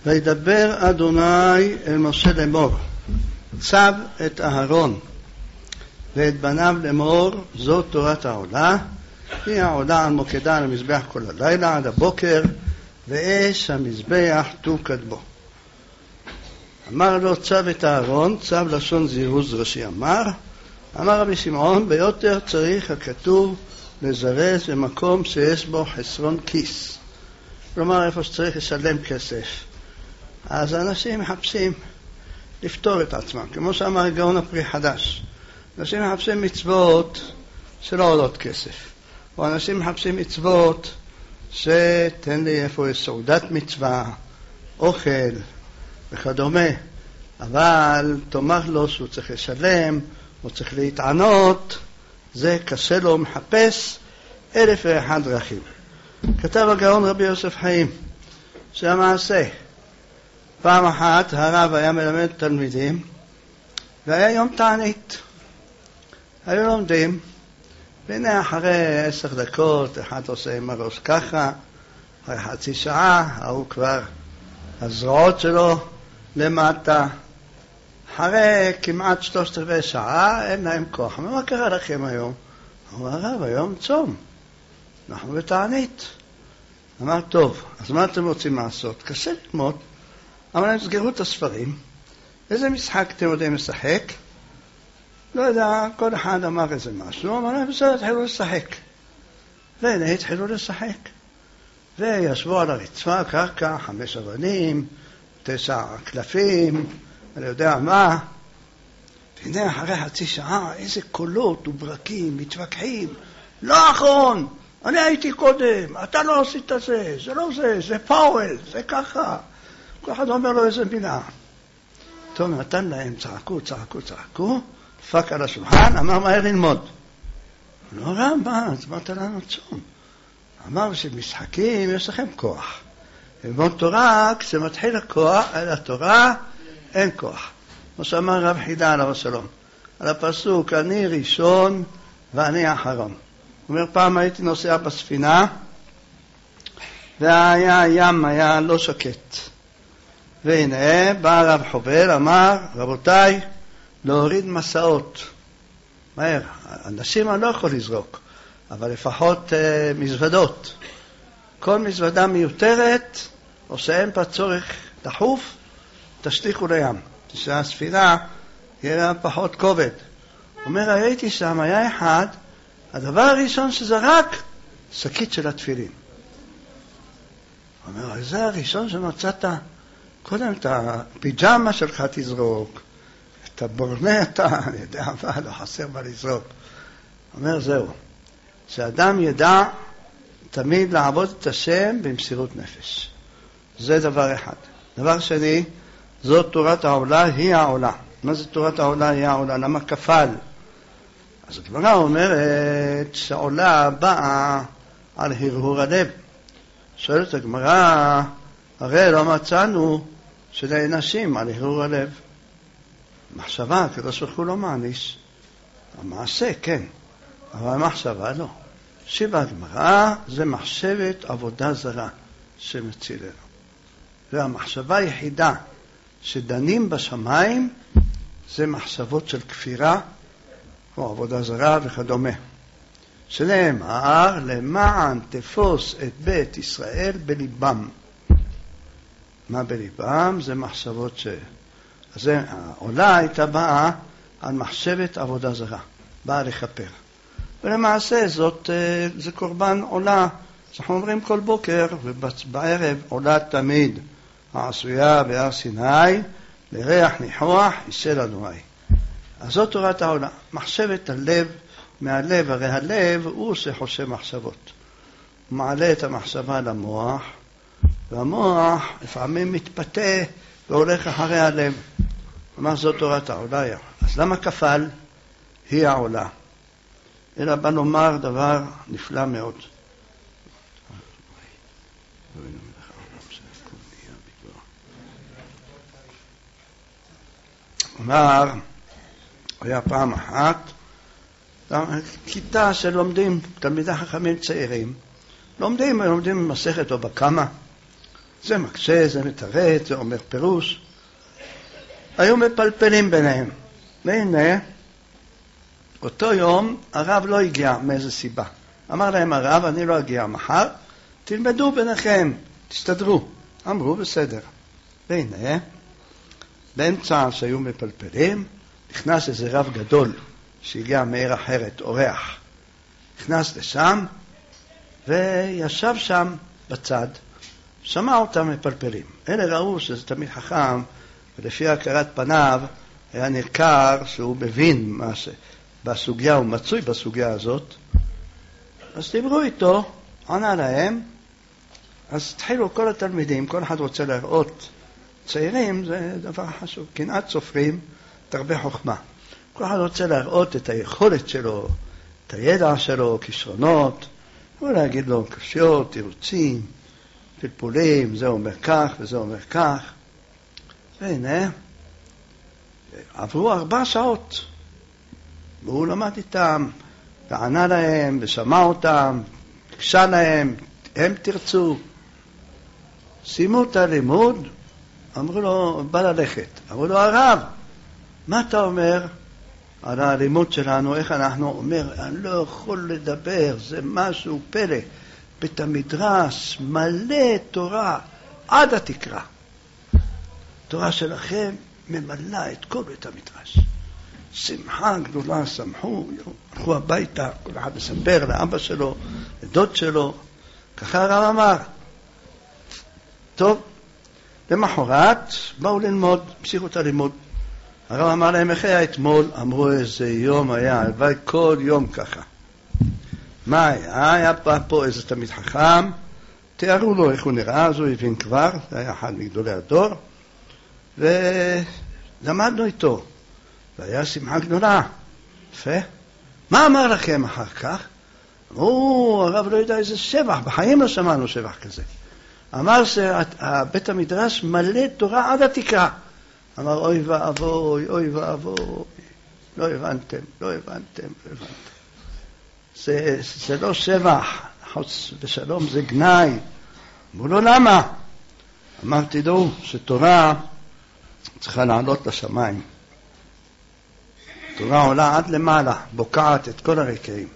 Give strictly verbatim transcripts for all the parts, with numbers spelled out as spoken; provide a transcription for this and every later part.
וידבר אדוני אל משה לאמור, צב את אהרון ואת בניו לאמור, זאת תורת העולה, היא העולה על מוקדה על המזבח כל הלילה עד הבוקר, ואש המזבח תוקד בו. אמר לו צב את אהרון, צב לשון זירוז ראשי אמר, אמר רבי שמעון, ביותר צריך הכתוב לזרז במקום שיש בו חסרון כיס. כלומר, איפה שצריך לשלם כסף. אז האנשים מחפשים לפתור את עצמם, כמו שאמר גאון הפרי חדש. אנשים מחפשים מצוות שלא עולות כסף. או אנשים מחפשים מצוות שתן לי איפה יש סעודת מצווה, אוכל וכדומה. אבל תאמר לו שהוא צריך לשלם, הוא צריך להתענות, זה קשה לו, מחפש אלף ואחד דרכים. כתב הגאון רבי יוסף חיים, שהמעשה, פעם אחת הרב היה מלמד תלמידים, והיה יום תענית. היו לומדים, והנה אחרי עשר דקות, אחד עושה עם הראש ככה, אחרי חצי שעה, הוא כבר, הזרועות שלו למטה, אחרי כמעט שלושת רבעי שעה, אין להם כוח. מה קרה לכם היום? אמר הרב, היום צום. אנחנו בתענית. אמר, טוב, אז מה אתם רוצים לעשות? קשה ללמוד. אבל הם סגרו את הספרים. איזה משחק אתם יודעים לשחק? לא יודע, כל אחד אמר איזה משהו, אבל הם בסדר, התחילו לשחק. והנה, התחילו לשחק. וישבו על הרצפה, קרקע, חמש אבנים, תשע קלפים, אני יודע מה. והנה, אחרי חצי שעה, איזה קולות וברקים, מתווכחים. לא אחרון, אני הייתי קודם, אתה לא עשית זה, זה לא זה, זה פאוול, זה ככה. כל אחד אומר לו איזה מילה. טוב, נתן להם, צעקו, צעקו, צעקו, דפק על השולחן, אמר מהר ללמוד. לא רם, מה, הסברת לנו צום. אמר שמשחקים יש לכם כוח. ללמוד תורה, כשמתחיל הכוח, על התורה אין כוח. כמו שאמר רב חידה עליו השלום. על הפסוק, אני ראשון ואני אחרון. הוא אומר, פעם הייתי נוסע בספינה, והיה ים, היה לא שקט. והנה, בא רב חובל, אמר, רבותיי, להוריד מסעות. מהר, אנשים אני לא יכול לזרוק, אבל לפחות אה, מזוודות. כל מזוודה מיותרת, או שאין פה צורך דחוף, תשליכו לים. שהספינה יהיה לה פחות כובד. אומר, הייתי שם, היה אחד, הדבר הראשון שזרק, שקית של התפילין. אומר, זה הראשון שמצאת, קודם את הפיג'מה שלך תזרוק, את הבורנט, אני יודע מה, לא חסר מה לזרוק. אומר, זהו, שאדם ידע תמיד לעבוד את השם במסירות נפש. זה דבר אחד. דבר שני, זאת תורת העולה, היא העולה. מה זה תורת העולה, היא העולה? למה כפל? אז הגמרא אומרת שהעולה באה על הרהור הלב. שואלת הגמרא, הרי לא מצאנו שלאנשים על הרהור הלב. מחשבה, הקדוש ברוך הוא לא מעניש. המעשה, כן, אבל המחשבה לא. שיבה הגמרא זה מחשבת עבודה זרה שמצילנו. והמחשבה היחידה שדנים בשמיים זה מחשבות של כפירה או עבודה זרה וכדומה. שנאמר, למען תפוס את בית ישראל בליבם. מה בליבם? זה מחשבות ש... אז העולה הייתה באה על מחשבת עבודה זרה, באה לכפר. ולמעשה זאת, זה קורבן עולה, אנחנו אומרים כל בוקר ובערב עולה תמיד העשויה בהר סיני, לריח ניחוח ישל אדוני. אז זאת תורת העולה, מחשבת הלב מהלב, הרי הלב הוא שחושב מחשבות. הוא מעלה את המחשבה למוח, והמוח לפעמים מתפתה והולך אחרי הלב. כלומר זאת תורת העולה. אז למה כפל? היא העולה. אלא בא לומר דבר נפלא מאוד. כלומר, היה פעם אחת, כיתה שלומדים, תלמידי חכמים צעירים, לומדים, לומדים מסכת או בקמה, זה מקשה, זה מתרץ, זה אומר פירוש. היו מפלפלים ביניהם. והנה, אותו יום הרב לא הגיע מאיזה סיבה. אמר להם הרב, אני לא אגיע מחר, תלמדו ביניכם, תסתדרו. אמרו, בסדר. והנה, באמצע שהיו מפלפלים, נכנס איזה רב גדול שהגיע מעיר אחרת, אורח. נכנס לשם וישב שם בצד, שמע אותם מפלפלים. אלה ראו שזה תמיד חכם, ולפי הכרת פניו היה ניכר שהוא מבין מה ש... בסוגיה, הוא מצוי בסוגיה הזאת. אז דיברו איתו, ענה להם, אז התחילו כל התלמידים, כל אחד רוצה לראות צעירים, זה דבר חשוב, קנאת סופרים תרבה חוכמה. כל אחד רוצה להראות את היכולת שלו, את הידע שלו, כישרונות, ולהגיד לו קשיות, תירוצים, פלפולים, זה אומר כך וזה אומר כך. והנה, עברו ארבע שעות, והוא למד איתם, וענה להם, ושמע אותם, הקשה להם, הם תרצו. סיימו את הלימוד, אמרו לו, בא ללכת. אמרו לו, הרב, מה אתה אומר על הלימוד שלנו? איך אנחנו אומר, אני לא יכול לדבר, זה משהו פלא. בית המדרש מלא תורה עד התקרה. תורה שלכם ממלא את כל בית המדרש. שמחה גדולה, שמחו, הלכו הביתה, כל אחד מספר לאבא שלו, לדוד שלו. ככה הרב אמר. טוב, למחרת באו ללמוד, המשיכו את הלימוד. הרב אמר להם, איך היה אתמול? אמרו, איזה יום היה, הלוואי כל יום ככה. מה היה? היה פה איזה תלמיד חכם, תיארו לו איך הוא נראה, אז הוא הבין כבר, זה היה אחד מגדולי הדור, ולמדנו איתו. והיה שמחה גדולה. יפה. מה אמר לכם אחר כך? אמרו, הרב לא יודע איזה שבח, בחיים לא שמענו שבח כזה. אמר שבית המדרש מלא תורה עד התקרה. אמר, אוי ואבוי, אוי ואבוי, לא הבנתם, לא הבנתם, לא הבנתם. זה, זה לא שבח, חוץ ושלום זה גנאי. אמרו לו, למה? אמר, תדעו שתורה צריכה לעלות לשמיים. תורה עולה עד למעלה, בוקעת את כל הרקעים.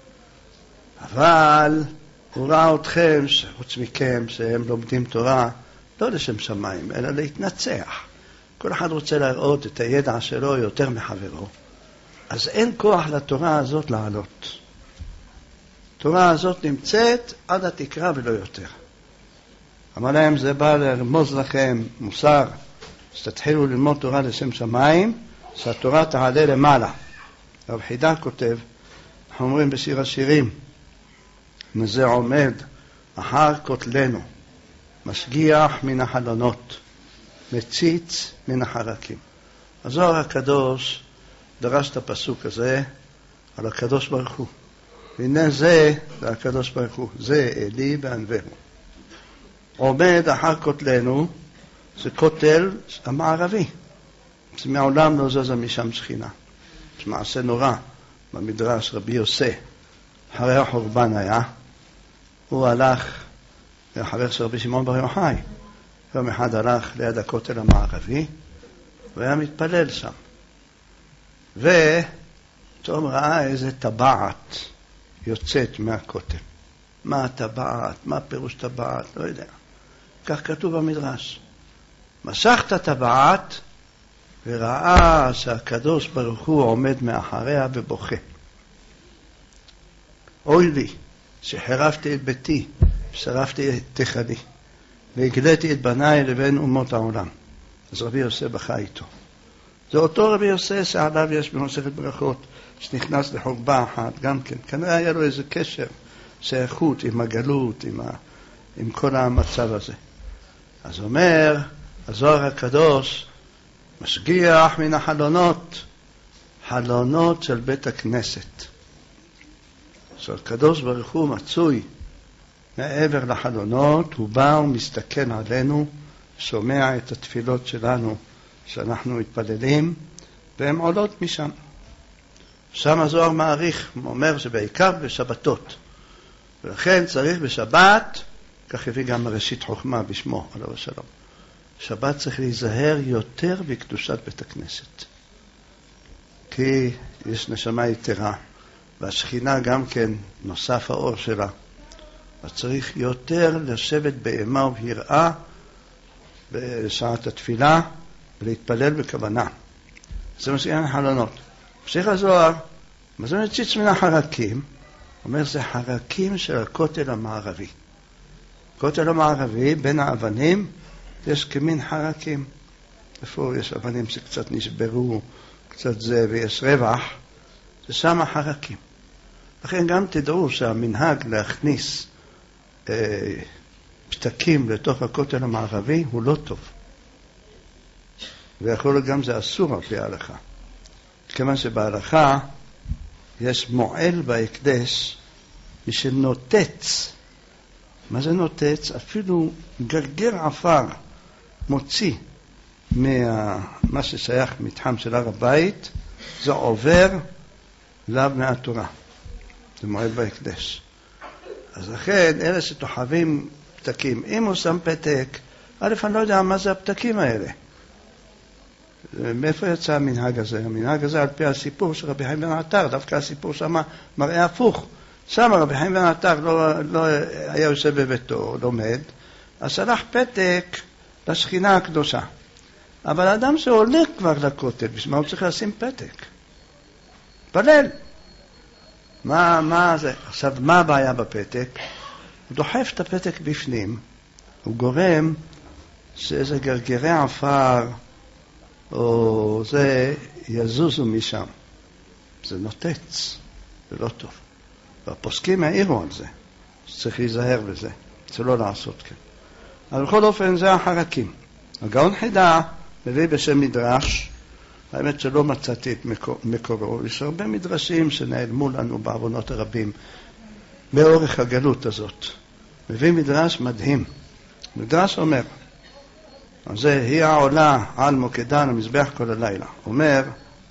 אבל הוא ראה אתכם, חוץ מכם, שהם לומדים תורה, לא לשם שמיים, אלא להתנצח. כל אחד רוצה להראות את הידע שלו יותר מחברו. אז אין כוח לתורה הזאת לעלות. התורה הזאת נמצאת עד התקרה ולא יותר. אמר להם, זה בא לרמוז לכם מוסר, שתתחילו ללמוד תורה לשם שמיים, שהתורה תעלה למעלה. רב חידה כותב, אנחנו אומרים בשיר השירים, וזה עומד אחר כותלנו, משגיח מן החלונות, מציץ מן החרקים. הזוהר הקדוש דרש את הפסוק הזה על הקדוש ברוך הוא. והנה זה, זה הקדוש ברוך הוא, זה אלי בענווהו. עומד אחר כותלנו, זה כותל המערבי. זה מעולם לא זזה משם שכינה. זה מעשה נורא במדרש רבי יוסי. אחרי החורבן היה, הוא הלך, חבר של רבי שמעון בר יוחאי, יום אחד הלך ליד הכותל המערבי, והיה מתפלל שם. ופתאום ראה איזה טבעת יוצאת מהכותל. מה הטבעת? מה פירוש טבעת? לא יודע. כך כתוב במדרש. משך את הטבעת וראה שהקדוש ברוך הוא עומד מאחריה ובוכה. אוי לי שחרפתי את ביתי, שרפתי את תכלי, והגליתי את בניי לבין אומות העולם. אז רבי יוסי בכה איתו. זה אותו רבי יוסי שעליו יש במסכת ברכות, שנכנס לחורבה אחת גם כן. כנראה היה לו איזה קשר, שייכות עם הגלות, עם, ה... עם כל המצב הזה. אז אומר, הזוהר הקדוש, משגיח מן החלונות, חלונות של בית הכנסת. אז הקדוש ברוך הוא מצוי מעבר לחלונות, הוא בא ומסתכל עלינו, שומע את התפילות שלנו שאנחנו מתפללים, והן עולות משם. שם הזוהר מעריך, הוא אומר שבעיקר בשבתות. ולכן צריך בשבת כך הביא גם ראשית חוכמה בשמו, עליו השלום. שבת צריך להיזהר יותר בקדושת בית הכנסת. כי יש נשמה יתרה, והשכינה גם כן נוסף האור שלה. אז צריך יותר לשבת באימה וביראה בשעת התפילה ולהתפלל בכוונה. זה מסגן החלונות. פסיך הזוהר, מה זה מציץ מן החרקים? אומר, זה חרקים של הכותל המערבי. הכותל המערבי, בין האבנים, יש כמין חרקים. איפה יש אבנים שקצת נשברו, קצת זה, ויש רווח, זה שם החרקים. לכן גם תדעו שהמנהג להכניס אה, פתקים לתוך הכותל המערבי הוא לא טוב. ויכול להיות גם זה אסור על פי ההלכה. כיוון שבהלכה יש מועל בהקדש, מי שנוטץ. מה זה נוטץ? אפילו גרגר עפר מוציא מה ששייך מתחם של הר הבית, זה עובר לבני התורה. זה מועל בהקדש. אז לכן, אלה שתוחבים פתקים, אם הוא שם פתק, א', אני לא יודע מה זה הפתקים האלה. מאיפה יצא המנהג הזה? המנהג הזה על פי הסיפור של רבי חיים בן עטר, דווקא הסיפור שם מראה הפוך. שם רבי חיים בן עטר לא, לא היה יושב בביתו, לומד, אז שלח פתק לשכינה הקדושה. אבל האדם שעולה כבר לכותל, בשביל מה הוא צריך לשים פתק? פלל. מה, מה זה? עכשיו, מה הבעיה בפתק? הוא דוחף את הפתק בפנים, הוא גורם שאיזה גרגרי עפר, או זה יזוזו משם. זה נוטץ, זה לא טוב. והפוסקים העירו על זה, שצריך להיזהר בזה, זה לא לעשות כן. אבל בכל אופן זה החרקים. הגאון חידה מביא בשם מדרש, האמת שלא מצאתי את מקורו, יש הרבה מדרשים שנעלמו לנו בעוונות הרבים, באורך הגלות הזאת. מביא מדרש מדהים. מדרש אומר, זה היא העולה על מוקדן המזבח כל הלילה. אומר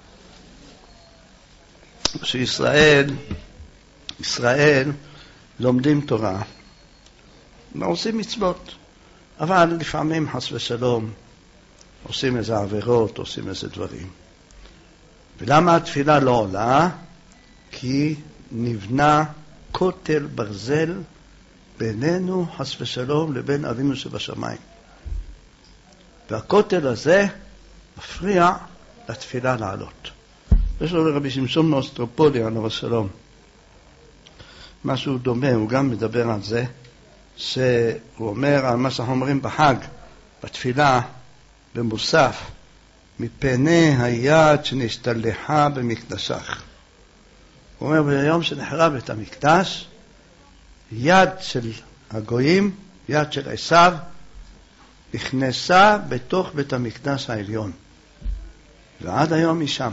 שישראל, ישראל לומדים תורה ועושים מצוות, אבל לפעמים חס ושלום עושים איזה עבירות, עושים איזה דברים. ולמה התפילה לא עולה? כי נבנה כותל ברזל בינינו חס ושלום לבין אבינו שבשמיים. והכותל הזה מפריע לתפילה לעלות. יש לו לרבי שמשון מאוסטרופולי עליו השלום משהו דומה, הוא גם מדבר על זה, שהוא אומר על מה שאנחנו אומרים בחג, בתפילה, במוסף, מפני היד שנשתלחה במקדשך. הוא אומר, ביום שנחרב את המקדש, יד של הגויים, יד של עשיו, נכנסה בתוך בית המקדש העליון. ועד היום היא שם.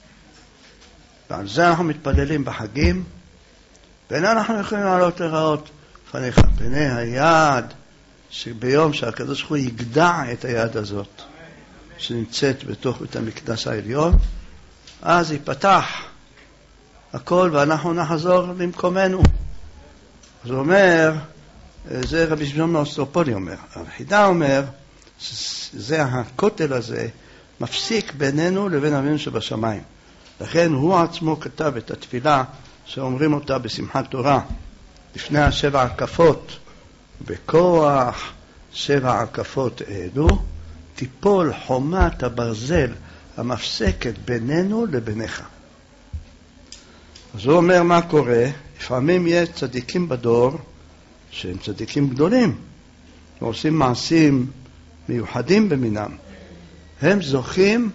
ועל זה אנחנו מתפללים בחגים, ואין אנחנו יכולים לעלות לראות לפניך, פני היד, שביום שהקדוש ברוך הוא יגדע את היד הזאת, שנמצאת בתוך בית המקדש העליון, אז ייפתח הכל ואנחנו נחזור למקומנו. אז הוא אומר, זה רבי שמשון מאוסטרופולי אומר, הרב חידה אומר, זה הכותל הזה מפסיק בינינו לבין אבינו שבשמיים. לכן הוא עצמו כתב את התפילה שאומרים אותה בשמחת תורה, לפני השבע הקפות, בכוח שבע הקפות אלו, תיפול חומת הברזל המפסקת בינינו לביניך. אז הוא אומר מה קורה, לפעמים יש צדיקים בדור, שהם צדיקים גדולים, ועושים מעשים מיוחדים במינם. הם זוכים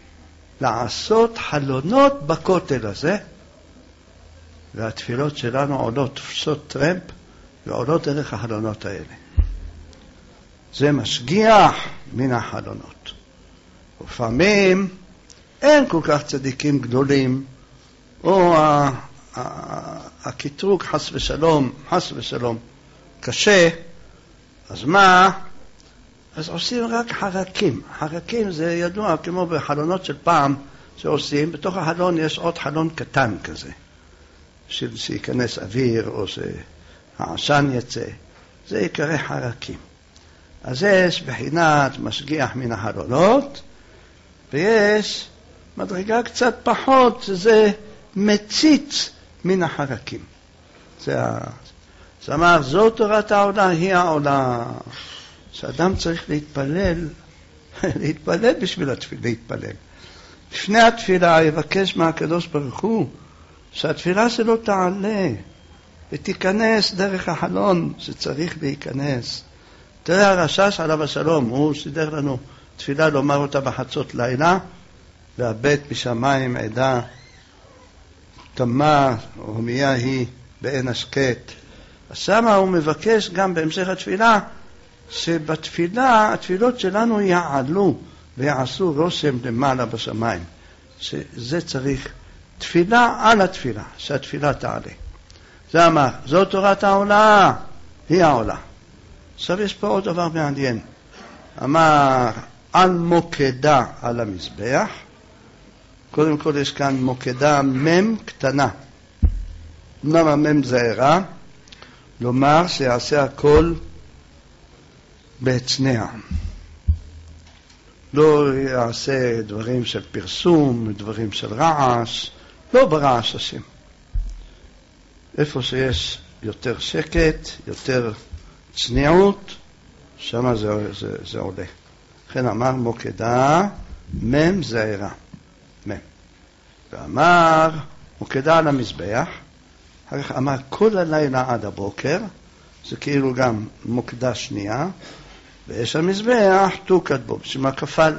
לעשות חלונות בכותל הזה, והתפילות שלנו עולות, תופסות טרמפ, ועולות דרך החלונות האלה. זה משגיח מן החלונות. לפעמים אין כל כך צדיקים גדולים, או הקטרוג חס ושלום, חס ושלום, קשה, אז מה? אז עושים רק חרקים. חרקים זה ידוע כמו בחלונות של פעם שעושים, בתוך החלון יש עוד חלון קטן כזה, שיכנס אוויר או שהעשן יצא. זה עיקרי חרקים. אז יש בחינת משגיח מן החלונות, ויש מדרגה קצת פחות, זה מציץ מן החרקים. זה ה... זה אמר, זו תורת העולה, היא העולה. שאדם צריך להתפלל, להתפלל בשביל התפילה, להתפלל. לפני התפילה יבקש מהקדוש ברוך הוא, שהתפילה שלו תעלה, ותיכנס דרך החלון שצריך להיכנס. תראה הרשש עליו השלום, הוא סידר לנו תפילה לומר אותה בחצות לילה, והבית בשמיים עדה, תמה, הומיה היא בעין השקט. אז שמה הוא מבקש גם בהמשך התפילה, שבתפילה, התפילות שלנו יעלו ויעשו רושם למעלה בשמיים. שזה צריך תפילה על התפילה, שהתפילה תעלה. זה אמר, זו תורת העולה, היא העולה. עכשיו יש פה עוד דבר מעניין. אמר, על מוקדה על המזבח. קודם כל יש כאן מוקדה מם קטנה. אמנם המם זעירה, לומר שיעשה הכל בהצנע. לא יעשה דברים של פרסום, דברים של רעש, לא ברעש השם. איפה שיש יותר שקט, יותר צניעות, שם זה, זה, זה עולה. לכן אמר מוקדה מם זעירה. מם. ואמר מוקדה על המזבח, אמר כל הלילה עד הבוקר, זה כאילו גם מוקדה שנייה, ויש המזבח תוקד בו, בשביל כפל.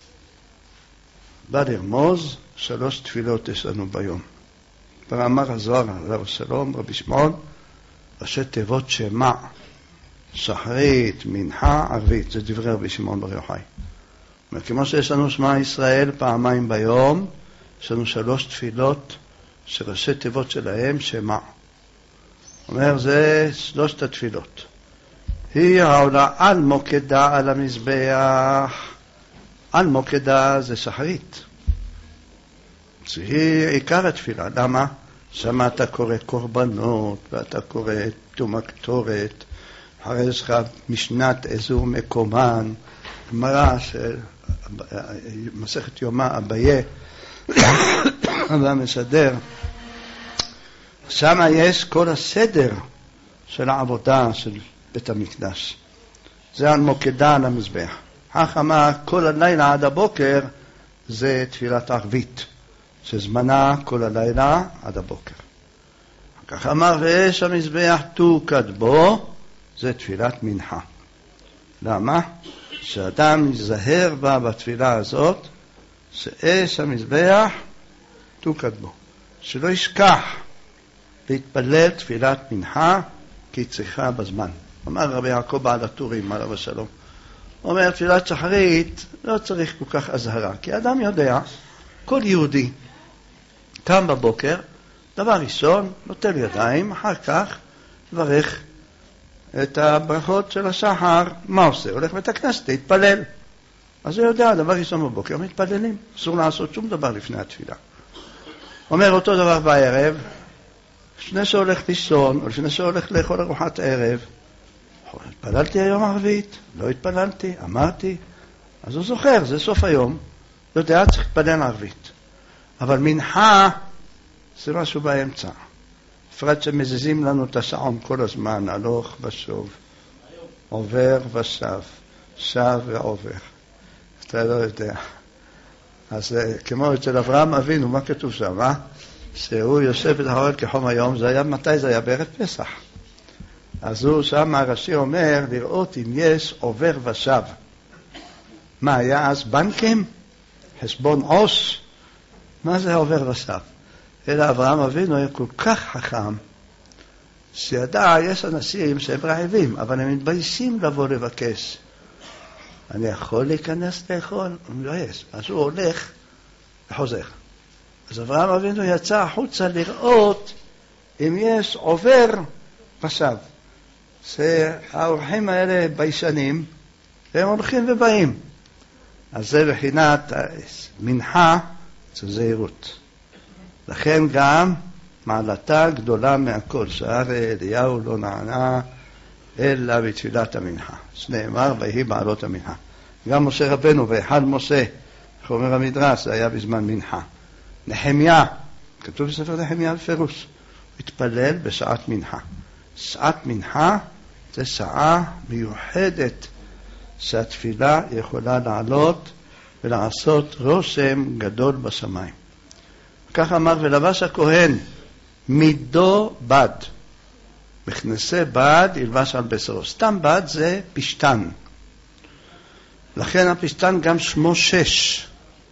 בא לרמוז, שלוש תפילות יש לנו ביום. ואמר הזוהר, עליו השלום, רבי שמעון, ראשי תיבות שמע, שחרית, מנחה, ערבית, זה דברי רבי שמעון בר יוחאי. כמו שיש לנו שמע ישראל פעמיים ביום, יש לנו שלוש תפילות שראשי תיבות שלהם שמע. אומר, זה שלושת התפילות. היא העולה על מוקדה על המזבח. על מוקדה זה שחרית. היא עיקר התפילה. למה? שם אתה קורא קורבנות, ואתה קורא תום הקטורת, אחרי יש לך משנת איזו מקומן, גמרא של מסכת יומא אביה, והמסדר. שם יש כל הסדר של העבודה של בית המקדש. זה על מוקדה על המזבח. אך אמר כל הלילה עד הבוקר זה תפילת ערבית, שזמנה כל הלילה עד הבוקר. כך אמר ואש המזבח תוקד בו, זה תפילת מנחה. למה? שאדם יזהר בה בתפילה הזאת, שאש המזבח תוקד בו. שלא ישכח להתפלל תפילת מנחה, כי צריכה בזמן. אמר רבי יעקב בעל הטורים, עליו השלום. אומר, תפילת שחרית לא צריך כל כך הזהרה, כי האדם יודע, כל יהודי קם בבוקר, דבר ראשון, נוטל ידיים, אחר כך לברך את הברכות של השחר. מה עושה? הולך בית הכנסת, להתפלל. אז הוא יודע, דבר ראשון בבוקר, מתפללים. אסור לעשות שום דבר לפני התפילה. אומר אותו דבר בערב, לפני שהולך לישון, או לפני שהולך לאכול ארוחת ערב, התפללתי היום ערבית, לא התפללתי, אמרתי, אז הוא זוכר, זה סוף היום, לא יודע, צריך להתפלל ערבית. אבל מנחה זה משהו באמצע. בפרט שמזיזים לנו את השעון כל הזמן, הלוך ושוב, עובר ושב, שב ועובר. אתה לא יודע. אז כמו אצל אברהם אבינו, מה כתוב שם, אה? שהוא יושב את האוהל כחום היום, זה היה, מתי זה היה? בערב פסח. אז הוא שם, הרש"י אומר, לראות אם יש עובר ושב. מה היה אז? בנקים? חשבון עו"ש? מה זה עובר ושב? אלא אברהם אבינו היה כל כך חכם, שידע, יש אנשים שהם רעבים, אבל הם מתביישים לבוא לבקש. אני יכול להיכנס לאכול? לא יש. אז הוא הולך וחוזר. אז אברהם אבינו יצא החוצה לראות אם יש עובר ושב. שהאורחים האלה ביישנים, והם הולכים ובאים. אז זה בחינת מנחה, זו זהירות. לכן גם מעלתה גדולה מהכל, שהרי אליהו לא נענה אלא בתפילת המנחה. שנאמר, ויהי בעלות המנחה. גם משה רבנו ואחד משה, איך אומר המדרש, זה היה בזמן מנחה. נחמיה, כתוב בספר נחמיה בפירוש, הוא התפלל בשעת מנחה. שעת מנחה זה שעה מיוחדת שהתפילה יכולה לעלות ולעשות רושם גדול בשמיים. כך אמר, ולבש הכהן מידו בד, מכנסי בד ילבש על בשרו. סתם בד זה פשטן, לכן הפשטן גם שמו שש,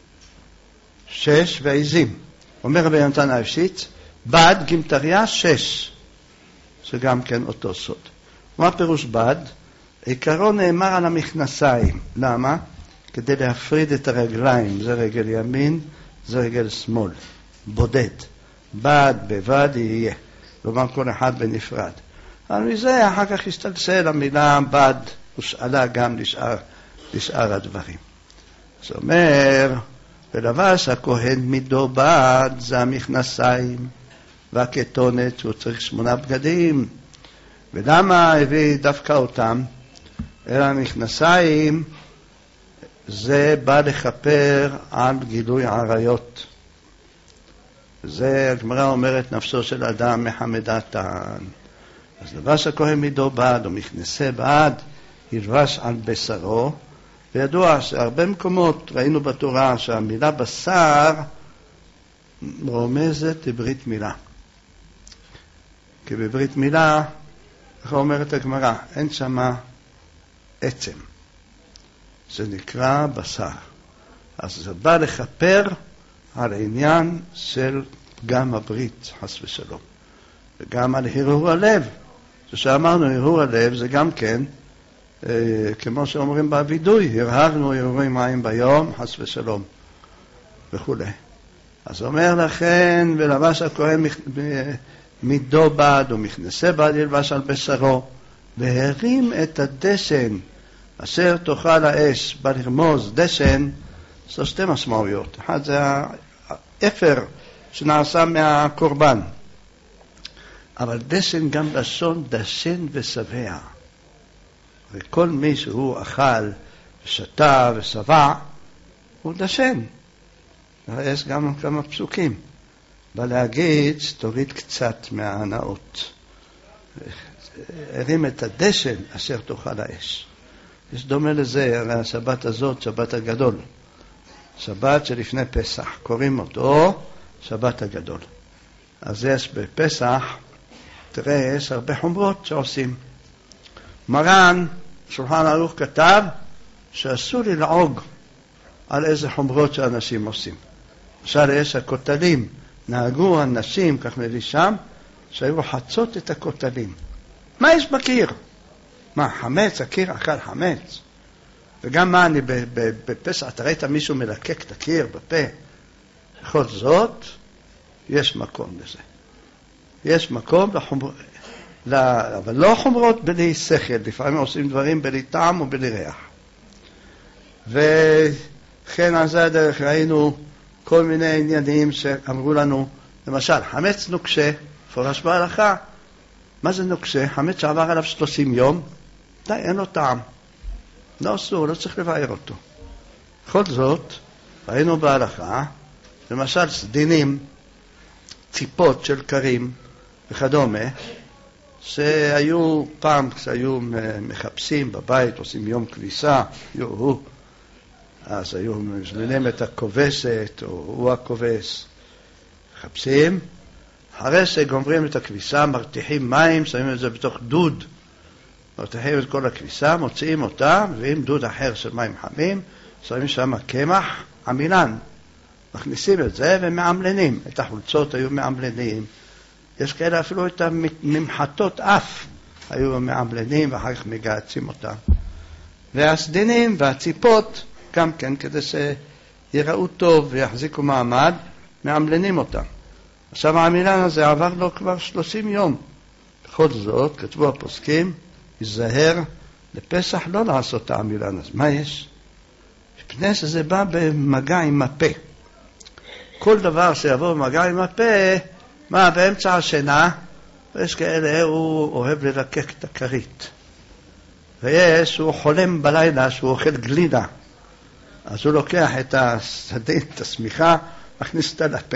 שש ועזים. אומר רבי יונתן האפשיץ, בד גימטריה שש, זה גם כן אותו סוד. מה פירוש בד? עיקרון נאמר על המכנסיים. למה? כדי להפריד את הרגליים, זה רגל ימין, זה רגל שמאל, בודד. בד בבד יהיה, כלומר כל אחד בנפרד. אבל מזה אחר כך הסתלסל המילה בד, ושאלה גם לשאר, לשאר הדברים. זאת אומרת, ולבש הכהן מידו בד, זה המכנסיים, והכתונת, הוא צריך שמונה בגדים. ולמה הביא דווקא אותם? אלא המכנסיים, זה בא לכפר על גילוי עריות. זה הגמרא אומרת, נפשו של אדם מחמדתן. אז לבש הכהן מידו בד, או מכנסי בד, ילבש על בשרו. וידוע שהרבה מקומות ראינו בתורה שהמילה בשר רומזת לברית מילה. כי בברית מילה, איך אומרת הגמרא, אין שמה עצם. זה נקרא בשר. אז זה בא לכפר על העניין של פגם הברית, חס ושלום. וגם על הרהור הלב. כשאמרנו הרהור הלב זה גם כן, אה, כמו שאומרים בווידוי, הרהרנו הרהורי מים ביום, חס ושלום, וכו'. אז אומר לכן, ולבש הכהן מידו בד ומכנסי בד ילבש על בשרו, והרים את הדשן אשר תאכל האש, בא לרמוז דשן, זו שתי משמעויות. אחד זה האפר שנעשה מהקורבן, אבל דשן גם לשון דשן ושבע. וכל מי שהוא אכל ושתה ושבע הוא דשן. יש גם כמה פסוקים. בא להגיד שתוריד קצת מההנאות. הרים את הדשן אשר תאכל האש. יש דומה לזה, הרי השבת הזאת, שבת הגדול. שבת שלפני פסח, קוראים אותו שבת הגדול. אז יש בפסח, תראה, יש הרבה חומרות שעושים. מרן, שולחן ערוך כתב, שאסור ללעוג על איזה חומרות שאנשים עושים. למשל, יש הכותלים, נהגו אנשים, כך מביא שם, שהיו חצות את הכותלים. מה יש בקיר? מה, חמץ, הקיר אכל חמץ? וגם מה, אני בפסח, אתה ראית מישהו מלקק את הקיר בפה? בכל זאת, יש מקום לזה. יש מקום לחומרות, אבל לא חומרות בלי שכל, לפעמים עושים דברים בלי טעם ובלי ריח. וכן על זה הדרך ראינו כל מיני עניינים שאמרו לנו, למשל, חמץ נוקשה, פורש בהלכה. מה זה נוקשה? חמץ שעבר עליו שלושים יום, די, אין לו טעם. לא אסור, לא צריך לבאר אותו. בכל זאת, ראינו בהלכה, למשל סדינים, ציפות של קרים וכדומה, שהיו פעם, כשהיו מחפשים בבית, עושים יום כביסה, יו, אז היו מזמינים את הכובסת, או הוא הכובס, מחפשים, אחרי שגומרים את הכביסה, מרתיחים מים, שמים את זה בתוך דוד, מרתיחים את כל הכביסה, מוציאים אותה, מביאים דוד אחר של מים חמים, שמים שם קמח, עמילן, מכניסים את זה ומעמלנים, את החולצות היו מעמלנים, יש כאלה אפילו את הממחטות אף, היו מעמלנים ואחר כך מגעצים אותם. והסדינים והציפות, גם כן, כדי שיראו טוב ויחזיקו מעמד, מעמלנים אותם. עכשיו העמילן הזה עבר לו כבר שלושים יום. בכל זאת, כתבו הפוסקים, ייזהר לפסח לא לעשות את העמילן הזה. מה יש? מפני שזה בא במגע עם הפה. כל דבר שיבוא במגע עם הפה, מה, באמצע השינה, יש כאלה, הוא אוהב ללקק את הכרית. ויש, הוא חולם בלילה שהוא אוכל גלידה. אז הוא לוקח את הסדין, את השמיכה, מכניס אותה לפה.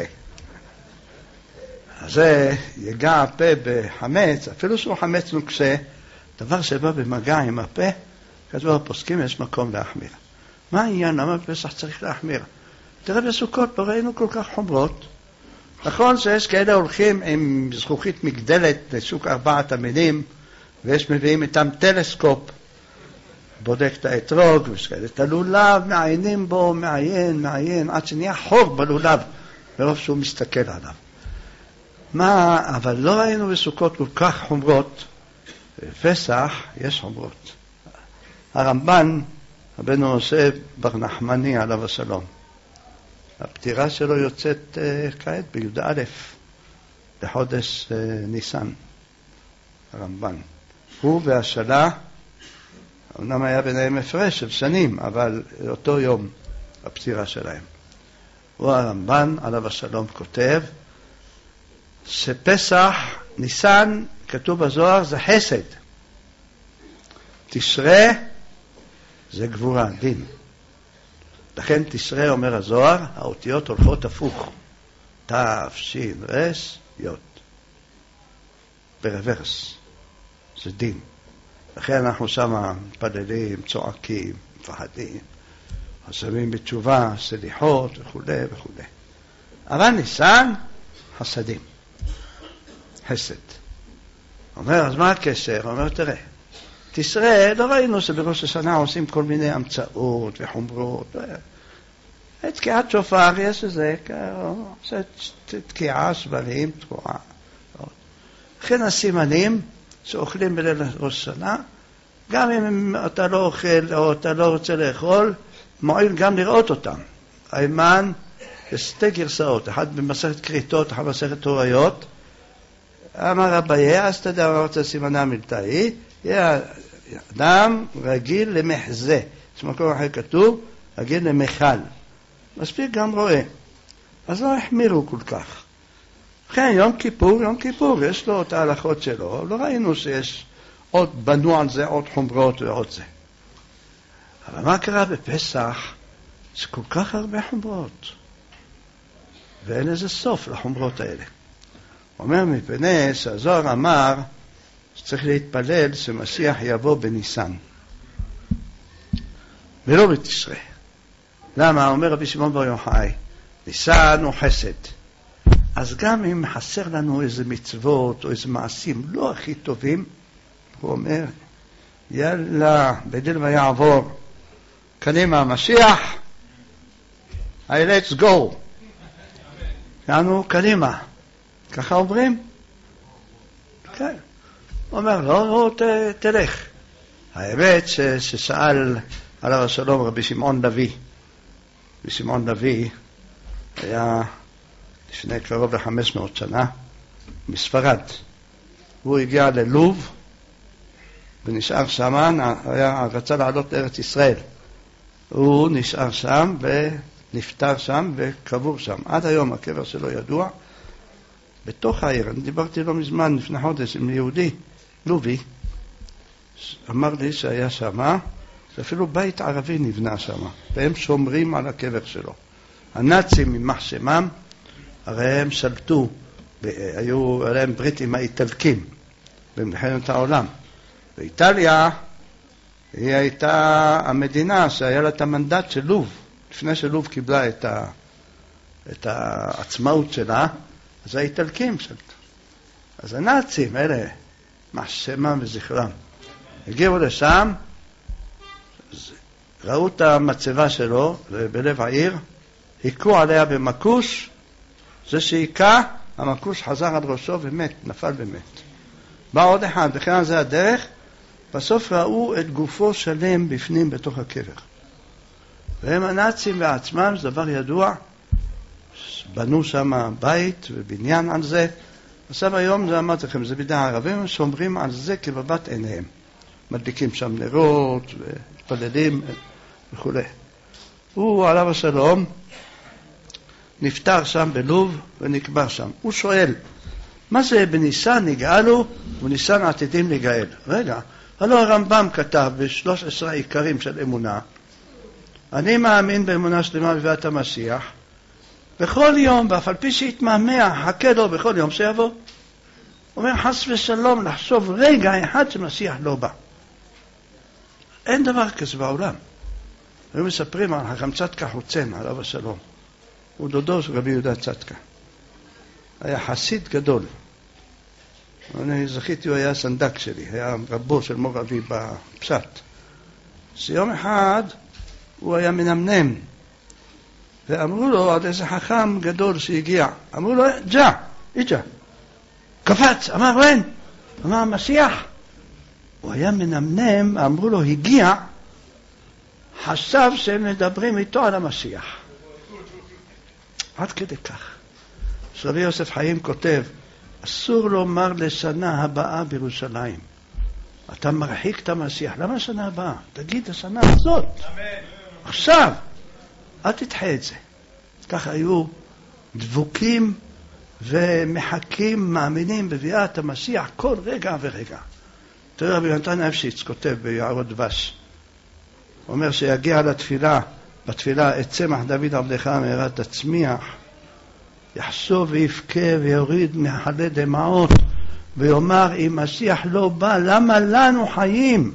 אז זה יגע הפה בחמץ, אפילו שהוא חמץ נוקשה, דבר שבא במגע עם הפה, כתבו הפוסקים, יש מקום להחמיר. מה העניין? למה בפסח צריך להחמיר? תראה בסוכות, לא ראינו כל כך חומרות. נכון שיש כאלה הולכים עם זכוכית מגדלת לשוק ארבעת המינים, ויש מביאים איתם טלסקופ, בודק את האתרוג, ויש כאלה את הלולב, מעיינים בו, מעיין, מעיין, עד שנהיה חור בלולב, ברוב שהוא מסתכל עליו. מה, אבל לא ראינו בסוכות כל כך חומרות. בפסח יש חומרות. הרמב"ן, רבנו עושה בר נחמני עליו השלום. הפטירה שלו יוצאת uh, כעת בי"א לחודש uh, ניסן. הרמב"ן. הוא והשלה, אמנם היה ביניהם הפרש של שנים, אבל אותו יום הפטירה שלהם. הוא הרמב"ן עליו השלום כותב, שפסח, ניסן, כתוב בזוהר, זה חסד. תשרה זה גבורה, דין. לכן תשרה, אומר הזוהר, האותיות הולכות הפוך. תף, שין, רס, יות. ברוורס. זה דין. לכן אנחנו שמה מתפללים, צועקים, מפחדים, חושבים בתשובה, סליחות וכו' וכו'. אבל ניסן, חסדים. חסד. אומר, אז מה הקשר? אומר, תראה, תשרה, לא ראינו שבראש השנה עושים כל מיני המצאות וחומרות. את תקיעת שופר יש איזה, תקיעה, שבלים, תקועה. לכן הסימנים שאוכלים בליל ראש השנה, גם אם אתה לא אוכל או אתה לא רוצה לאכול, מועיל גם לראות אותם. הימן, יש שתי גרסאות, אחד במסכת כריתות, אחד במסכת הוריות. אמר רביי, אז אתה יודע מה רוצה סימנה מלתאי, יהיה אדם רגיל למחזה. יש מקום אחר כתוב, רגיל למחל. מספיק גם רואה. אז לא החמירו כל כך. כן, יום כיפור, יום כיפור, יש לו את ההלכות שלו. לא ראינו שיש עוד בנו על זה, עוד חומרות ועוד זה. אבל מה קרה בפסח? זה כל כך הרבה חומרות. ואין איזה סוף לחומרות האלה. אומר מפני שהזוהר אמר שצריך להתפלל שמשיח יבוא בניסן. ולא בתשרה. למה? אומר רבי שמעון בר יוחאי, ניסן הוא חסד. אז גם אם חסר לנו איזה מצוות או איזה מעשים לא הכי טובים, הוא אומר, יאללה, בדיל ויעבור, קדימה המשיח, I let's go. יענו, קדימה. ככה אומרים? כן. הוא אומר, לא, לא, ת, תלך. האמת ש, ששאל עליו השלום רבי שמעון לוי. רבי שמעון לוי היה לפני קרוב ל-חמש מאות שנה מספרד. הוא הגיע ללוב ונשאר שם, היה, רצה לעלות לארץ ישראל. הוא נשאר שם ונפטר שם וקבור שם. עד היום הקבר שלו ידוע. בתוך העיר, אני דיברתי לא מזמן, לפני חודש, עם יהודי, לובי, אמר לי שהיה שם, שאפילו בית ערבי נבנה שם, והם שומרים על הקבר שלו. הנאצים ממחשמם, הרי הם שלטו, היו עליהם בריטים האיטלקים, במלחמת העולם. באיטליה, היא הייתה המדינה שהיה לה את המנדט של לוב, לפני שלוב קיבלה את, ה, את העצמאות שלה, אז האיטלקים שלטו. אז הנאצים, אלה, מחשמם וזכרם, הגיעו לשם, ראו את המצבה שלו בלב העיר, היכו עליה במקוש, זה שהיכה, המקוש חזר על ראשו ומת, נפל ומת. בא עוד אחד, וכן זה הדרך, בסוף ראו את גופו שלם בפנים בתוך הקבר. והם הנאצים בעצמם, זה דבר ידוע, בנו שם בית ובניין על זה. עכשיו היום זה אמרתי לכם, זה בידי הערבים, שומרים על זה כבבת עיניהם. מדליקים שם נרות ומתפללים וכו'. הוא עליו השלום נפטר שם בלוב ונקבר שם. הוא שואל, מה זה בניסן נגאלו וניסן עתידים לגאל? רגע, הלא הרמב"ם כתב בשלוש עשרה עיקרים של אמונה, אני מאמין באמונה שלמה בביאת המשיח, בכל יום, ואף על פי שיתמהמה, חכה לו בכל יום שיבוא. אומר חס ושלום לחשוב רגע אחד שמשיח לא בא. אין דבר כזה בעולם. היו מספרים על חכם צדקה חוצן, עליו השלום. הוא דודו של רבי יהודה צדקה. היה חסיד גדול. אני זכיתי, הוא היה סנדק שלי, היה רבו של מור אבי בפשט. שיום אחד הוא היה מנמנם, ואמרו לו על איזה חכם גדול שהגיע. אמרו לו, ג'ה, איג'ה. קפץ, אמר אין, אמר משיח. הוא היה מנמנם, אמרו לו, הגיע, חשב שהם מדברים איתו על המשיח. עד כדי כך. רבי יוסף חיים כותב, אסור לומר לשנה הבאה בירושלים. אתה מרחיק את המשיח. למה השנה הבאה? תגיד השנה הזאת. עכשיו. אל תדחה את זה. ככה היו דבוקים ומחכים, מאמינים בביאת המשיח כל רגע ורגע. תראה רבי נתן אפשיץ כותב ביערות דבש. הוא אומר שיגיע לתפילה, בתפילה את צמח דוד עבדך מהרה תצמיח, יחשוב ויבכה ויוריד מחלי דמעות ויאמר אם משיח לא בא למה לנו חיים?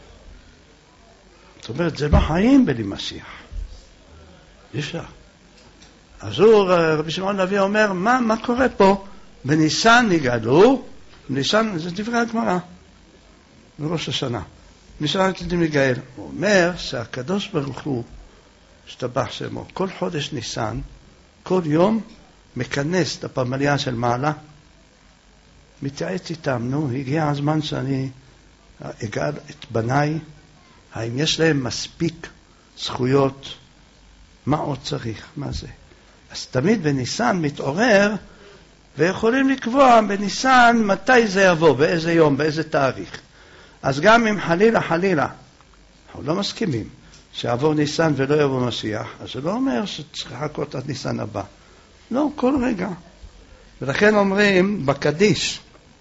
זאת אומרת זה לא חיים בלי משיח, אי אפשר. אז הוא רבי שמעון לוי אומר מה, מה קורה פה? בניסן נגאלו, בניסן זה דברי הגמרא בראש השנה, בניסן נתדים לגאל. הוא אומר שהקדוש ברוך הוא השתבח שמו כל חודש ניסן כל יום מכנס את הפמליה של מעלה, מתייעץ איתם, נו, הגיע הזמן שאני אגאל את בניי, האם יש להם מספיק זכויות, מה עוד צריך, מה זה? אז תמיד בניסן מתעורר, ויכולים לקבוע בניסן מתי זה יבוא, באיזה יום, באיזה תאריך. אז גם אם חלילה חלילה, אנחנו לא מסכימים, שיעבור ניסן ולא יבוא משיח, אז זה לא אומר שצריך לחכות עד ניסן הבא. לא, כל רגע. ולכן אומרים בקדיש,